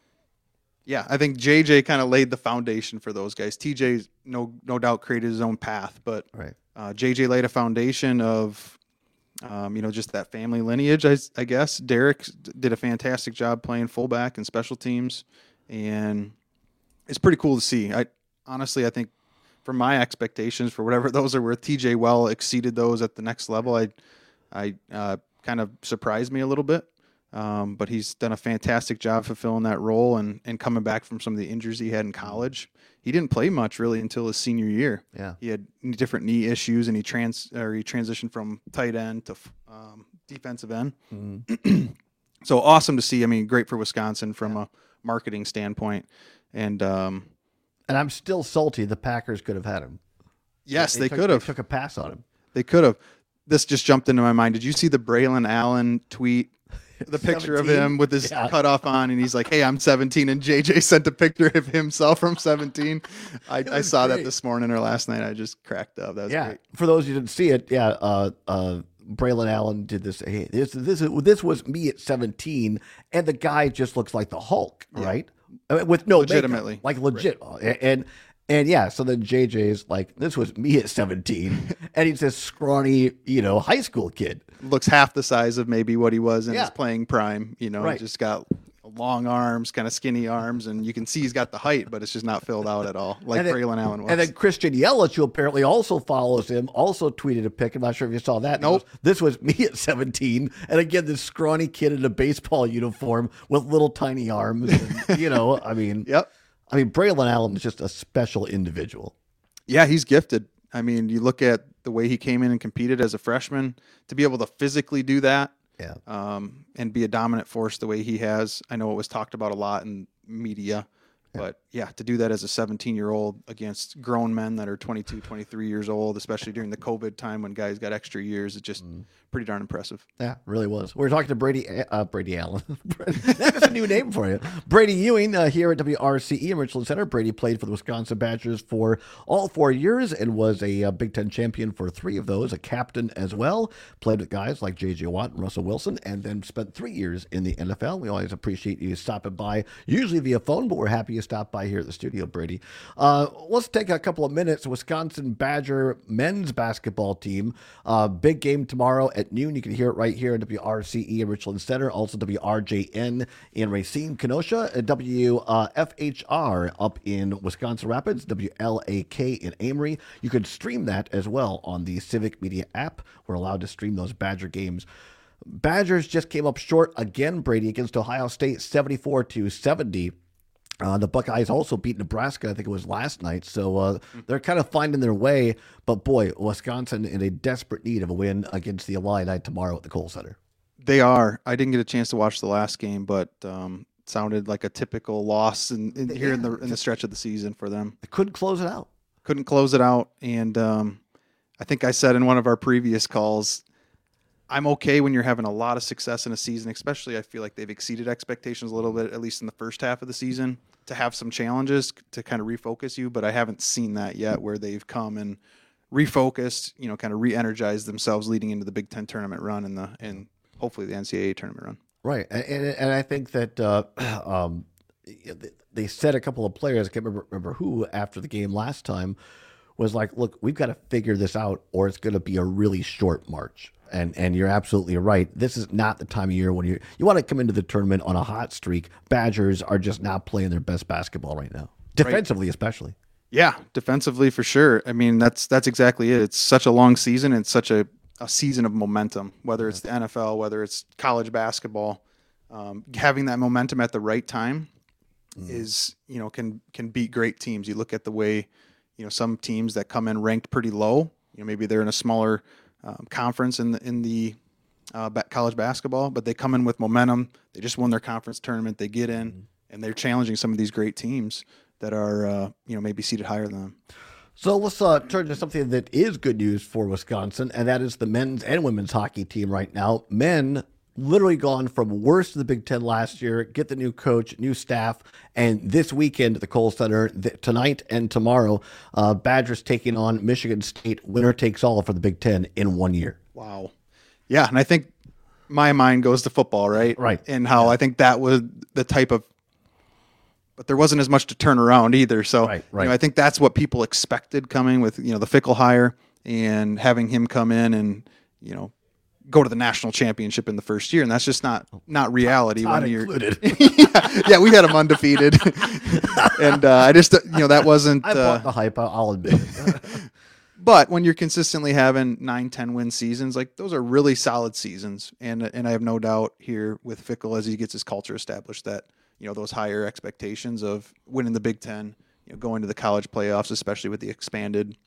yeah, I think J J kind of laid the foundation for those guys. T J, no no doubt, created his own path, but right. uh, J J laid a foundation of, um, you know, just that family lineage, I, I guess. Derek did a fantastic job playing fullback and special teams, and it's pretty cool to see. I honestly, I think from my expectations, for whatever those are worth, T J well exceeded those at the next level. I I uh, kind of surprised me a little bit, um, but he's done a fantastic job fulfilling that role and, and coming back from some of the injuries he had in college. He didn't play much really until his senior year. Yeah, he had different knee issues, and he trans or he transitioned from tight end to um, defensive end. Mm-hmm. So awesome to see. I mean, great for Wisconsin from yeah. a marketing standpoint, and um, and I'm still salty. The Packers could have had him. Yes, they, they took, could have they took a pass on him. They could have. This just jumped into my mind. Did you see the Braylon Allen tweet? The picture of him with his yeah. cutoff on, and he's like, "Hey, I'm seventeen," and J J sent a picture of himself from seventeen. I, I saw great. that this morning or last night. I just cracked up. That was yeah. great. For those who didn't see it, yeah, uh, uh, Braylon Allen did this. Hey, this this this was me at seventeen, and the guy just looks like the Hulk, yeah. right? I mean, with no legitimately, makeup, like legit, right. and. And yeah, so then J J's like, this was me at seventeen, and he's this scrawny, you know, high school kid. Looks half the size of maybe what he was in yeah. his playing prime. You know, right. just got long arms, kind of skinny arms, and you can see he's got the height, but it's just not filled out at all, like Braylon Allen was. And then Christian Yelich, who apparently also follows him, also tweeted a pic. I'm not sure if you saw that. Nope. Goes, this was me at seventeen, and again, this scrawny kid in a baseball uniform with little tiny arms. And, you know, I mean, yep. I mean, Braylon Allen is just a special individual. Yeah, he's gifted. I mean, you look at the way he came in and competed as a freshman, to be able to physically do that, yeah, um, and be a dominant force the way he has. I know it was talked about a lot in media, yeah. but yeah, to do that as a seventeen-year-old against grown men that are twenty-two, twenty-three years old, especially during the COVID time when guys got extra years, it's just mm. pretty darn impressive. Yeah, really was. We were talking to Brady uh, Brady Allen. That's a new name for you. Brady Ewing uh, here at W R C E in Richland Center. Brady played for the Wisconsin Badgers for all four years and was a uh, Big Ten champion for three of those, a captain as well. Played with guys like J J Watt and Russell Wilson, and then spent three years in the N F L. We always appreciate you stopping by, usually via phone, but we're happy you stopped by here at the studio, Brady. Uh, let's take a couple of minutes. Wisconsin Badger men's basketball team. Uh, big game tomorrow at noon. You can hear it right here at W R C E in Richland Center, also W R J N in Racine, Kenosha, and W F H R up in Wisconsin Rapids, W L A K in Amory. You can stream that as well on the Civic Media app. We're allowed to stream those Badger games. Badgers just came up short again, Brady, against Ohio State, seventy-four to seventy. Uh, the Buckeyes also beat Nebraska, I think it was last night. So uh, they're kind of finding their way. But boy, Wisconsin in a desperate need of a win against the Illini tomorrow at the Kohl Center. They are. I didn't get a chance to watch the last game, but um, it sounded like a typical loss in, in, here yeah. in the in the stretch of the season for them. They couldn't close it out. Couldn't close it out. And um, I think I said in one of our previous calls, I'm okay when you're having a lot of success in a season, especially I feel like they've exceeded expectations a little bit, at least in the first half of the season, to have some challenges to kind of refocus you. But I haven't seen that yet where they've come and refocused, you know, kind of re-energized themselves leading into the Big Ten tournament run and the and hopefully the N C double A tournament run. Right. And, and, and I think that uh, um, they said a couple of players, I can't remember, remember who, after the game last time, was like, look, we've got to figure this out or it's going to be a really short march. And and you're absolutely right. This is not the time of year when you you want to come into the tournament on a hot streak. Badgers are just not playing their best basketball right now, defensively right. especially. Yeah, defensively for sure. I mean, that's that's exactly it. It's such a long season. It's such a, a season of momentum, whether it's the N F L, whether it's college basketball. Um, having that momentum at the right time mm. is, you know, can can beat great teams. You look at the way, you know, some teams that come in ranked pretty low, you know, maybe they're in a smaller um, conference in the in the uh, college basketball, but they come in with momentum. They just won their conference tournament. They get in, mm. and they're challenging some of these great teams that are, uh, you know, maybe seated higher than them. So let's uh, turn to something that is good news for Wisconsin, and that is the men's and women's hockey team right now. Men literally gone from worst to the Big Ten last year, get the new coach, new staff, and this weekend at the Kohl Center, th- tonight and tomorrow, uh, Badgers taking on Michigan State. Winner takes all for the Big Ten in one year. Wow. Yeah, and I think my mind goes to football, right? Right. And how yeah. I think that was the type of, but there wasn't as much to turn around either. So right, right. You know, I think that's what people expected coming with, you know, the Fickle hire and having him come in and, you know, go to the national championship in the first year. And that's just not, not reality. Not when included. You're, yeah, yeah, we had him undefeated. and uh, I just, you know, that wasn't. I bought uh, the hype, I'll admit it. But when you're consistently having nine, ten win seasons, like those are really solid seasons. And and I have no doubt here with Fickle as he gets his culture established that, you know, those higher expectations of winning the Big Ten, you know, going to the college playoffs, especially with the expanded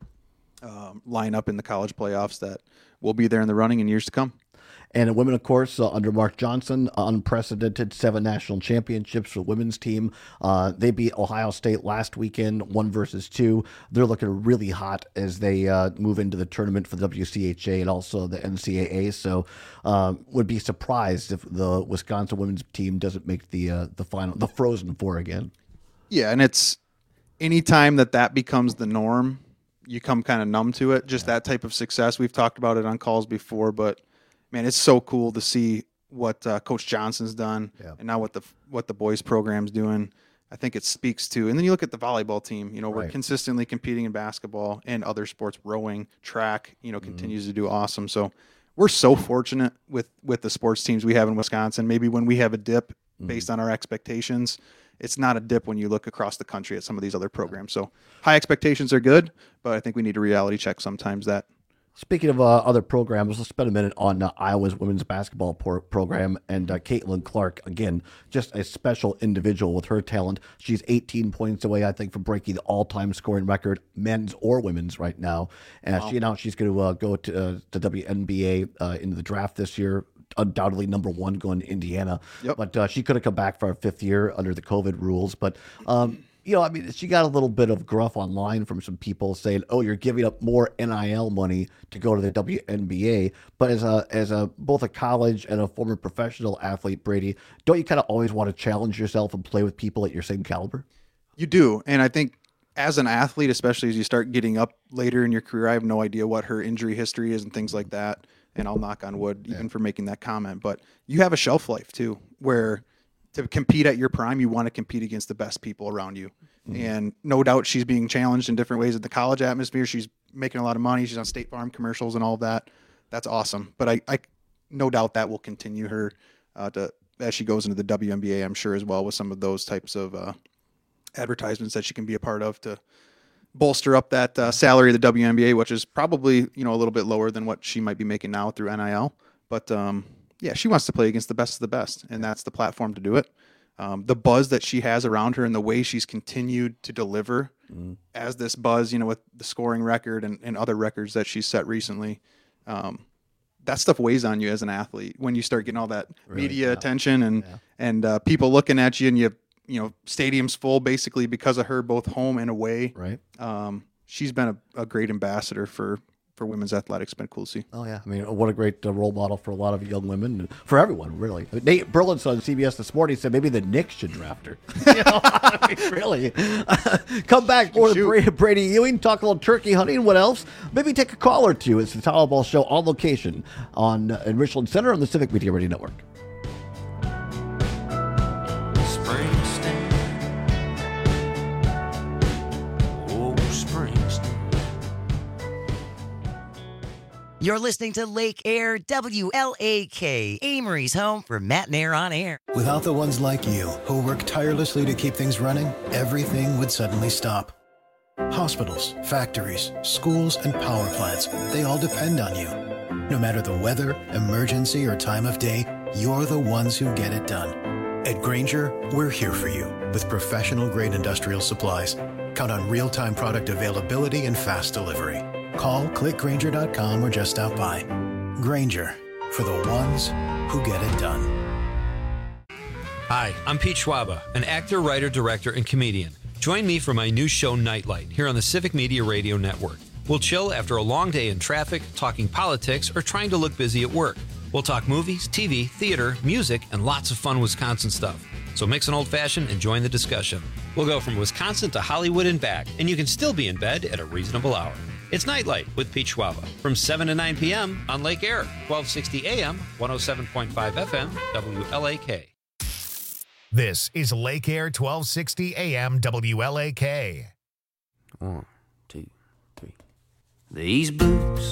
um, lineup in the college playoffs, that will be there in the running in years to come. And women, of course, uh, under Mark Johnson, unprecedented seven national championships for the women's team. Uh, they beat Ohio State last weekend, one versus two. They're looking really hot as they uh, move into the tournament for the W C H A and also the N C double A. So um, would be surprised if the Wisconsin women's team doesn't make the uh, the final, the Frozen Four again. Yeah, and it's anytime that that becomes the norm, you come kind of numb to it. Just yeah. that type of success. We've talked about it on calls before, but man, it's so cool to see what uh, Coach Johnson's done, yeah. and now what the what the boys program's doing. I think it speaks to. And then you look at the volleyball team. You know, we're right. consistently competing in basketball and other sports. Rowing, track, you know, continues mm-hmm. to do awesome. So we're so fortunate with with the sports teams we have in Wisconsin. Maybe when we have a dip mm-hmm. based on our expectations, it's not a dip when you look across the country at some of these other programs. So high expectations are good, but I think we need to reality check sometimes that. Speaking of uh, other programs, let's spend a minute on uh, Iowa's women's basketball por- program and uh, Caitlin Clark. Again, just a special individual with her talent. She's eighteen points away, I think, from breaking the all-time scoring record, men's or women's right now. And wow. she announced she's going to uh, go to uh, the W N B A uh, into the draft this year. Undoubtedly number one going to Indiana. Yep. But uh, she could have come back for a fifth year under the COVID rules. But um, you know, I mean, she got a little bit of gruff online from some people saying, "Oh, you're giving up more N I L money to go to the W N B A." But as a as a both a college and a former professional athlete, Brady, don't you kind of always want to challenge yourself and play with people at your same caliber? You do, and I think as an athlete, especially as you start getting up later in your career, I have no idea what her injury history is and things like that. And I'll knock on wood even yeah. for making that comment. But you have a shelf life too, where to compete at your prime, you want to compete against the best people around you. Mm-hmm. And no doubt she's being challenged in different ways at the college atmosphere. She's making a lot of money. She's on State Farm commercials and all of that. That's awesome. But I, I no doubt that will continue her uh, to as she goes into the W N B A, I'm sure, as well, with some of those types of uh, advertisements that she can be a part of to bolster up that uh, salary of the W N B A, which is probably, you know, a little bit lower than what she might be making now through N I L. But um, yeah, she wants to play against the best of the best, and that's the platform to do it. Um, the buzz that she has around her and the way she's continued to deliver mm. as this buzz, you know, with the scoring record and, and other records that she's set recently, um, that stuff weighs on you as an athlete when you start getting all that really, media yeah. attention and yeah. and uh, people looking at you, and you you know, stadiums full basically because of her, both home and away. Right. Um, she's been a, a great ambassador for, for women's athletics. It's been cool to see. Oh, yeah. I mean, what a great uh, role model for a lot of young women, and for everyone, really. Nate Burleson on C B S This Morning said maybe the Knicks should draft her. You know, I mean, really. Come back more with Brady Ewing, talk a little turkey hunting. What else? Maybe take a call or two. It's the Tyler Ball Show on location on uh, in Richland Center on the Civic Media Radio Network. You're listening to Lake Air W L A K, Amory's home for Matt and Air on Air. Without the ones like you, who work tirelessly to keep things running, everything would suddenly stop. Hospitals, factories, schools, and power plants, they all depend on you. No matter the weather, emergency, or time of day, you're the ones who get it done. At Granger, we're here for you with professional-grade industrial supplies. Count on real-time product availability and fast delivery. Call, click Granger dot com, or just stop by. Granger, for the ones who get it done. Hi, I'm Pete Schwaba, an actor, writer, director, and comedian. Join me for my new show, Nightlight, here on the Civic Media Radio Network. We'll chill after a long day in traffic, talking politics, or trying to look busy at work. We'll talk movies, T V, theater, music, and lots of fun Wisconsin stuff. So mix an old-fashioned and join the discussion. We'll go from Wisconsin to Hollywood and back, and you can still be in bed at a reasonable hour. It's Nightlight with Pete Schwaba from seven to nine p.m. on Lake Air, twelve sixty A M, one oh seven point five F M, W L A K. This is Lake Air, twelve sixty A M, W L A K. One, two, three. These boots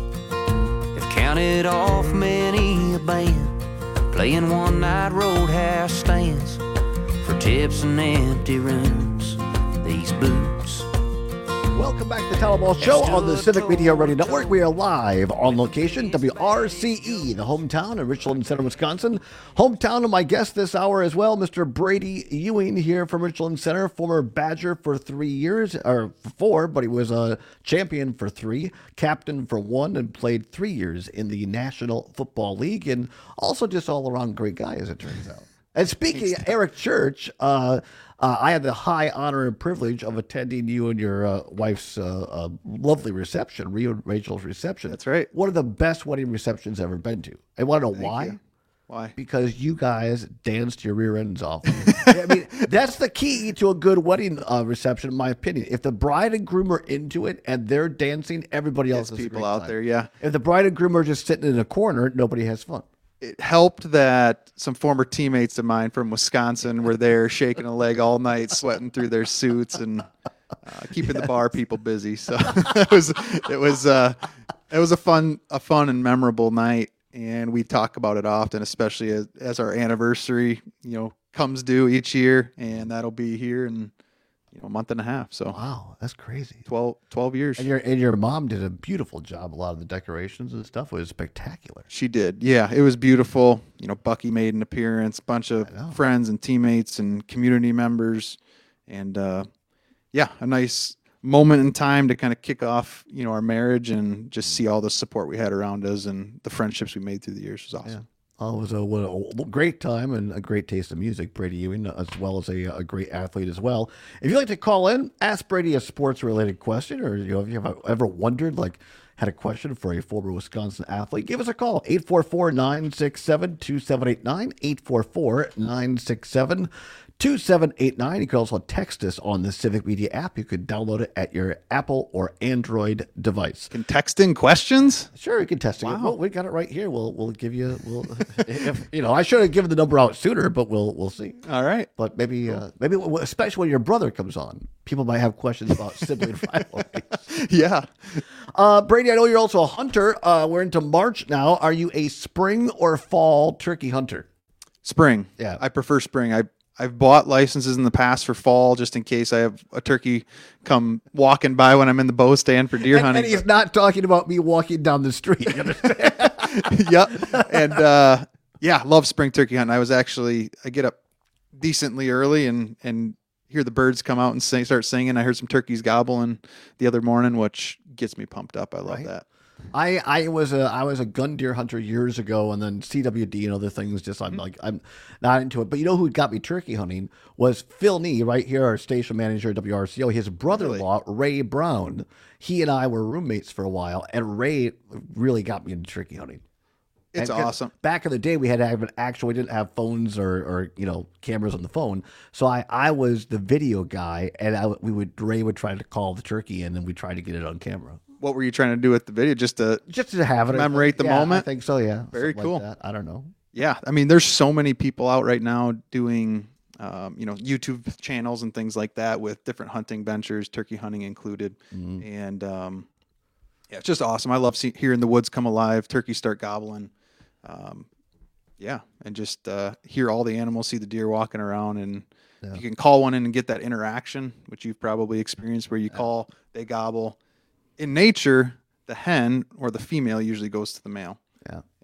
have counted off many a band, playing one-night roadhouse stands for tips and empty rooms. These boots. Welcome back to the Tyler Ball Show on the Civic Media Radio Network. We are live on location, W R C E, the hometown of Richland Center, Wisconsin. Hometown of my guest this hour as well, Mister Brady Ewing here from Richland Center, former Badger for three years, or four, but he was a champion for three, captain for one, and played three years in the National Football League, and also just all-around great guy, as it turns out. And speaking of Eric Church, uh, uh, I had the high honor and privilege of attending you and your uh, wife's uh, uh, lovely reception, Rio and Rachel's reception. That's right. One of the best wedding receptions I've ever been to. I want to know Thank why? you. Why? Because you guys danced your rear ends off. I mean, that's the key to a good wedding uh, reception, in my opinion. If the bride and groom are into it and they're dancing, everybody else has people a great out time. there, yeah. If the bride and groom are just sitting in a corner, nobody has fun. It helped that some former teammates of mine from Wisconsin were there shaking a leg all night, sweating through their suits and uh, keeping yes. the bar people busy. So it was it was uh, it was a fun a fun and memorable night, and we talk about it often, especially as, as our anniversary, you know, comes due each year, and that'll be here in you know a month and a half. So wow, that's crazy. twelve, twelve years. And your and your mom did a beautiful job. A lot of the decorations and stuff was spectacular. She did. Yeah, it was beautiful. You know, Bucky made an appearance, bunch of friends and teammates and community members, and uh, yeah, a nice moment in time to kind of kick off, you know, our marriage and just see all the support we had around us and the friendships we made through the years. It was awesome. Yeah. Oh, it was a, a great time and a great taste of music, Brady Ewing, as well as a, a great athlete as well. If you'd like to call in, ask Brady a sports-related question, or you know, if you've ever wondered, like, had a question for a former Wisconsin athlete, give us a call, eight four four, nine six seven, two seven eight nine, eight four four, nine six seven, two seven eight nine. You can also text us on the Civic Media app. You could download it at your Apple or Android device. Can text in questions? Sure, you can text it. Wow. Well, we got it right here. We'll we'll give you. We'll, if, you know, I should have given the number out sooner, but we'll we'll see. All right, but maybe uh, maybe especially when your brother comes on, people might have questions about sibling rivalries. Yeah, uh, Brady, I know you're also a hunter. Uh, we're into March now. Are you a spring or fall turkey hunter? Spring. Yeah, I prefer spring. I. I've bought licenses in the past for fall just in case I have a turkey come walking by when I'm in the bow stand for deer and, hunting. And he's not talking about me walking down the street. You understand? Yep. And uh, yeah, love spring turkey hunting. I was actually, I get up decently early and, and hear the birds come out and sing, start singing. I heard some turkeys gobbling the other morning, which gets me pumped up. I love Right. that. I, I was a I was a gun deer hunter years ago, and then C W D and other things. Just I'm like I'm not into it. But you know who got me turkey hunting was Phil Nee, right here, our station manager at W R C O. His brother-in-law Ray Brown. He and I were roommates for a while, and Ray really got me into turkey hunting. It's And 'cause awesome. Back in the day, we had to have an actual. We didn't have phones or, or you know cameras on the phone, so I, I was the video guy, and I, we would Ray would try to call the turkey, and then we tried to get it on camera. What were you trying to do with the video? Just to just to have it commemorate the yeah, moment. I think so. Yeah, Very Something cool. like that. I don't know. Yeah, I mean, there's so many people out right now doing, um, you know, YouTube channels and things like that with different hunting ventures, turkey hunting included, Mhm. and um, yeah, it's just awesome. I love see, hearing the woods come alive, turkeys start gobbling, um, yeah, and just uh, hear all the animals, see the deer walking around, and Yeah. you can call one in and get that interaction, which you've probably experienced, where you call, they gobble. In nature, the hen or the female usually goes to the male. Yeah.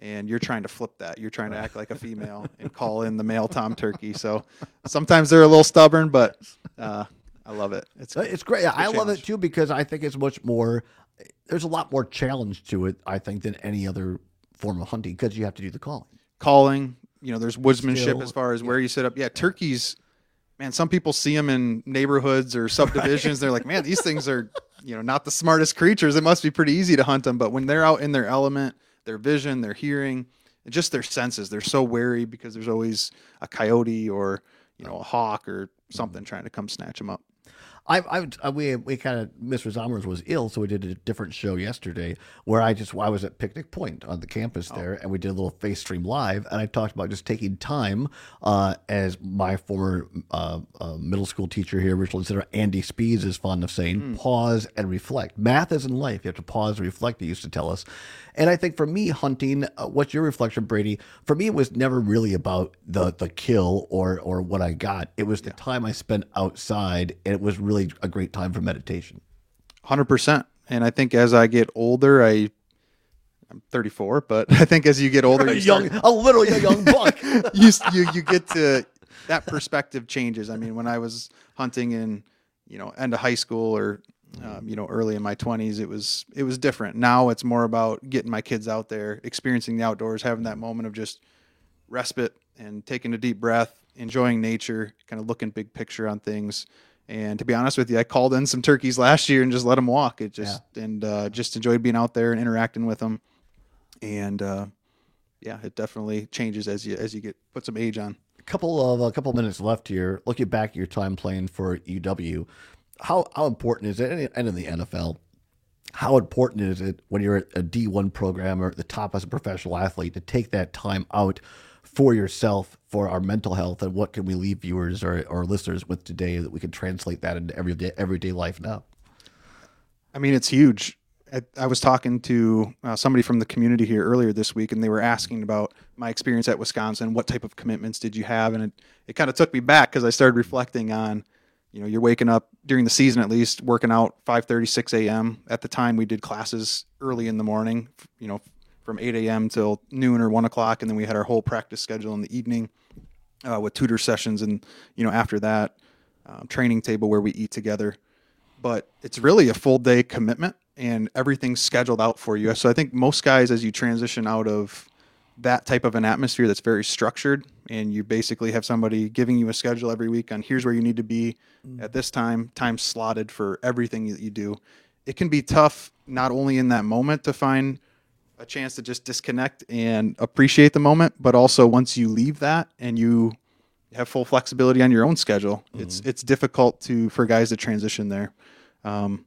and you're trying to flip that. You're trying to act like a female and call in the male tom turkey. So sometimes they're a little stubborn, but uh, I love it. It's it's great. It's I love challenge. it too because I think it's much more. There's a lot more challenge to it, I think, than any other form of hunting because you have to do the calling. Calling, you know, there's woodsmanship Still, as far as where you set up. Yeah, turkeys. Man, some people see them in neighborhoods or subdivisions. They're like, man, these things are, you know, not the smartest creatures. It must be pretty easy to hunt them. But when they're out in their element, their vision, their hearing, and just their senses, they're so wary because there's always a coyote or, you know, a hawk or something trying to come snatch them up. I, I, we, we kind of, Mister Zomers was ill, so we did a different show yesterday where I just, I was at Picnic Point on the campus there, and we did a little face stream live, and I talked about just taking time, uh, as my former uh, uh, middle school teacher here, Richland Center, Andy Spees, is fond of saying, mm. pause and reflect. Math is in life. You have to pause and reflect, he used to tell us. And I think for me, hunting, uh, what's your reflection, Brady? For me, it was never really about the the kill or or what I got. It was the yeah. time I spent outside, and it was really a great time for meditation. one hundred percent. And I think as I get older, I, I'm thirty-four, but I think as you get older, you young, start, a little young buck. you, you you get to, that perspective changes. I mean, when I was hunting in, you know, end of high school or, Um, you know, early in my twenties, it was it was different. Now it's more about getting my kids out there, experiencing the outdoors, having that moment of just respite and taking a deep breath, enjoying nature, kind of looking big picture on things. And to be honest with you, I called in some turkeys last year and just let them walk. It just yeah. and uh, just enjoyed being out there and interacting with them. And uh, yeah, it definitely changes as you as you get put some age on. A couple of a couple of minutes left here. Looking back at your time playing for U W. How how important is it, and in the N F L, how important is it when you're at a D one program or at the top as a professional athlete to take that time out for yourself, for our mental health, and what can we leave viewers or, or listeners with today that we can translate that into everyday, everyday life now? I mean, it's huge. I, I was talking to uh, somebody from the community here earlier this week, and they were asking about my experience at Wisconsin. What type of commitments did you have? And it, it kind of took me back because I started reflecting on, you know, you're waking up during the season, at least working out five thirty, six a.m. At the time we did classes early in the morning, you know, from eight a.m. till noon or one o'clock. And then we had our whole practice schedule in the evening uh, with tutor sessions. And, you know, after that, um, training table where we eat together. But it's really a full day commitment and everything's scheduled out for you. So I think most guys, as you transition out of that type of an atmosphere that's very structured, and you basically have somebody giving you a schedule every week on here's where you need to be at this time, time slotted for everything that you do. It can be tough, not only in that moment to find a chance to just disconnect and appreciate the moment, but also once you leave that and you have full flexibility on your own schedule, mm-hmm. it's, it's difficult to, for guys to transition there. Um,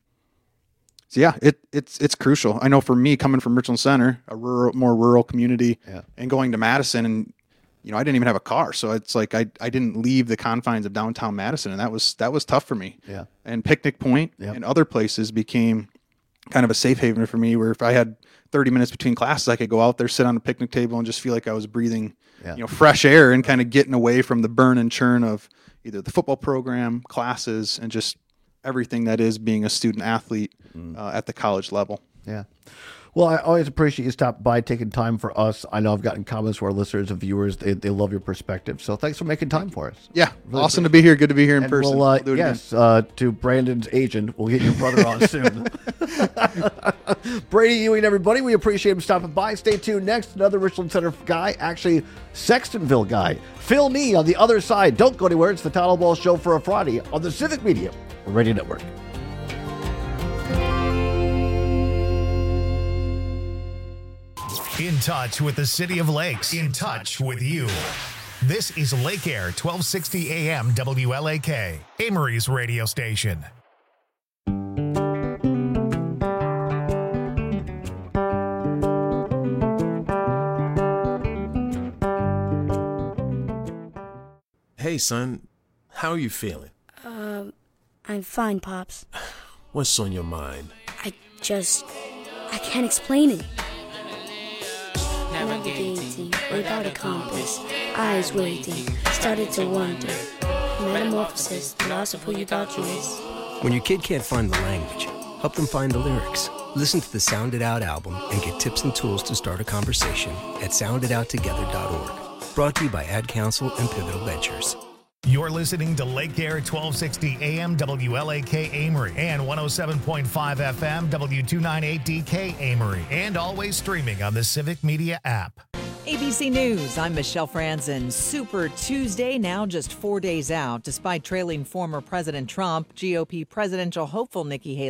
So yeah, it it's it's crucial. I know for me, coming from Richland Center, a rural, more rural community, yeah. and going to Madison, and you know, I didn't even have a car, so it's like I I didn't leave the confines of downtown Madison, and that was that was tough for me. Yeah. And Picnic Point yep. and other places became kind of a safe haven for me, where if I had thirty minutes between classes, I could go out there, sit on a picnic table, and just feel like I was breathing, yeah. you know, fresh air and kind of getting away from the burn and churn of either the football program, classes, and just everything that is being a student athlete uh, at the college level. Yeah. Well, I always appreciate you stopping by, taking time for us. I know I've gotten comments from our listeners and viewers. They, they love your perspective. So thanks for making time for us. Yeah. Really awesome to be here. Good to be here in and person. We'll, uh, we'll do it yes, uh, to Brandon's agent. We'll get your brother on soon. Brady Ewing, everybody. We appreciate him stopping by. Stay tuned. Next, another Richland Center guy, actually Sextonville guy, Phil Nee on the other side. Don't go anywhere. It's the Tattle Ball Show for a Friday on the Civic Media Radio Network. In touch with the City of Lakes. In touch with you. This is Lake Air, twelve sixty A M W L A K, Amory's radio station. Hey, son. How are you feeling? Um, I'm fine, Pops. What's on your mind? I just... I can't explain it. Navigating without a compass, eyes waiting, started to wonder. Metamorphosis, the loss of who you thought you was. When your kid can't find the language, help them find the lyrics. Listen to the Sound It Out album and get tips and tools to start a conversation at sound it out together dot org. Brought to you by Ad Council and Pivotal Ventures. You're listening to Lake Air twelve sixty A M W L A K Amory and one oh seven point five F M W two ninety-eight D K Amory, and always streaming on the Civic Media app. A B C News, I'm Michelle Franzen. Super Tuesday, now just four days out. Despite trailing former President Trump, G O P presidential hopeful Nikki Haley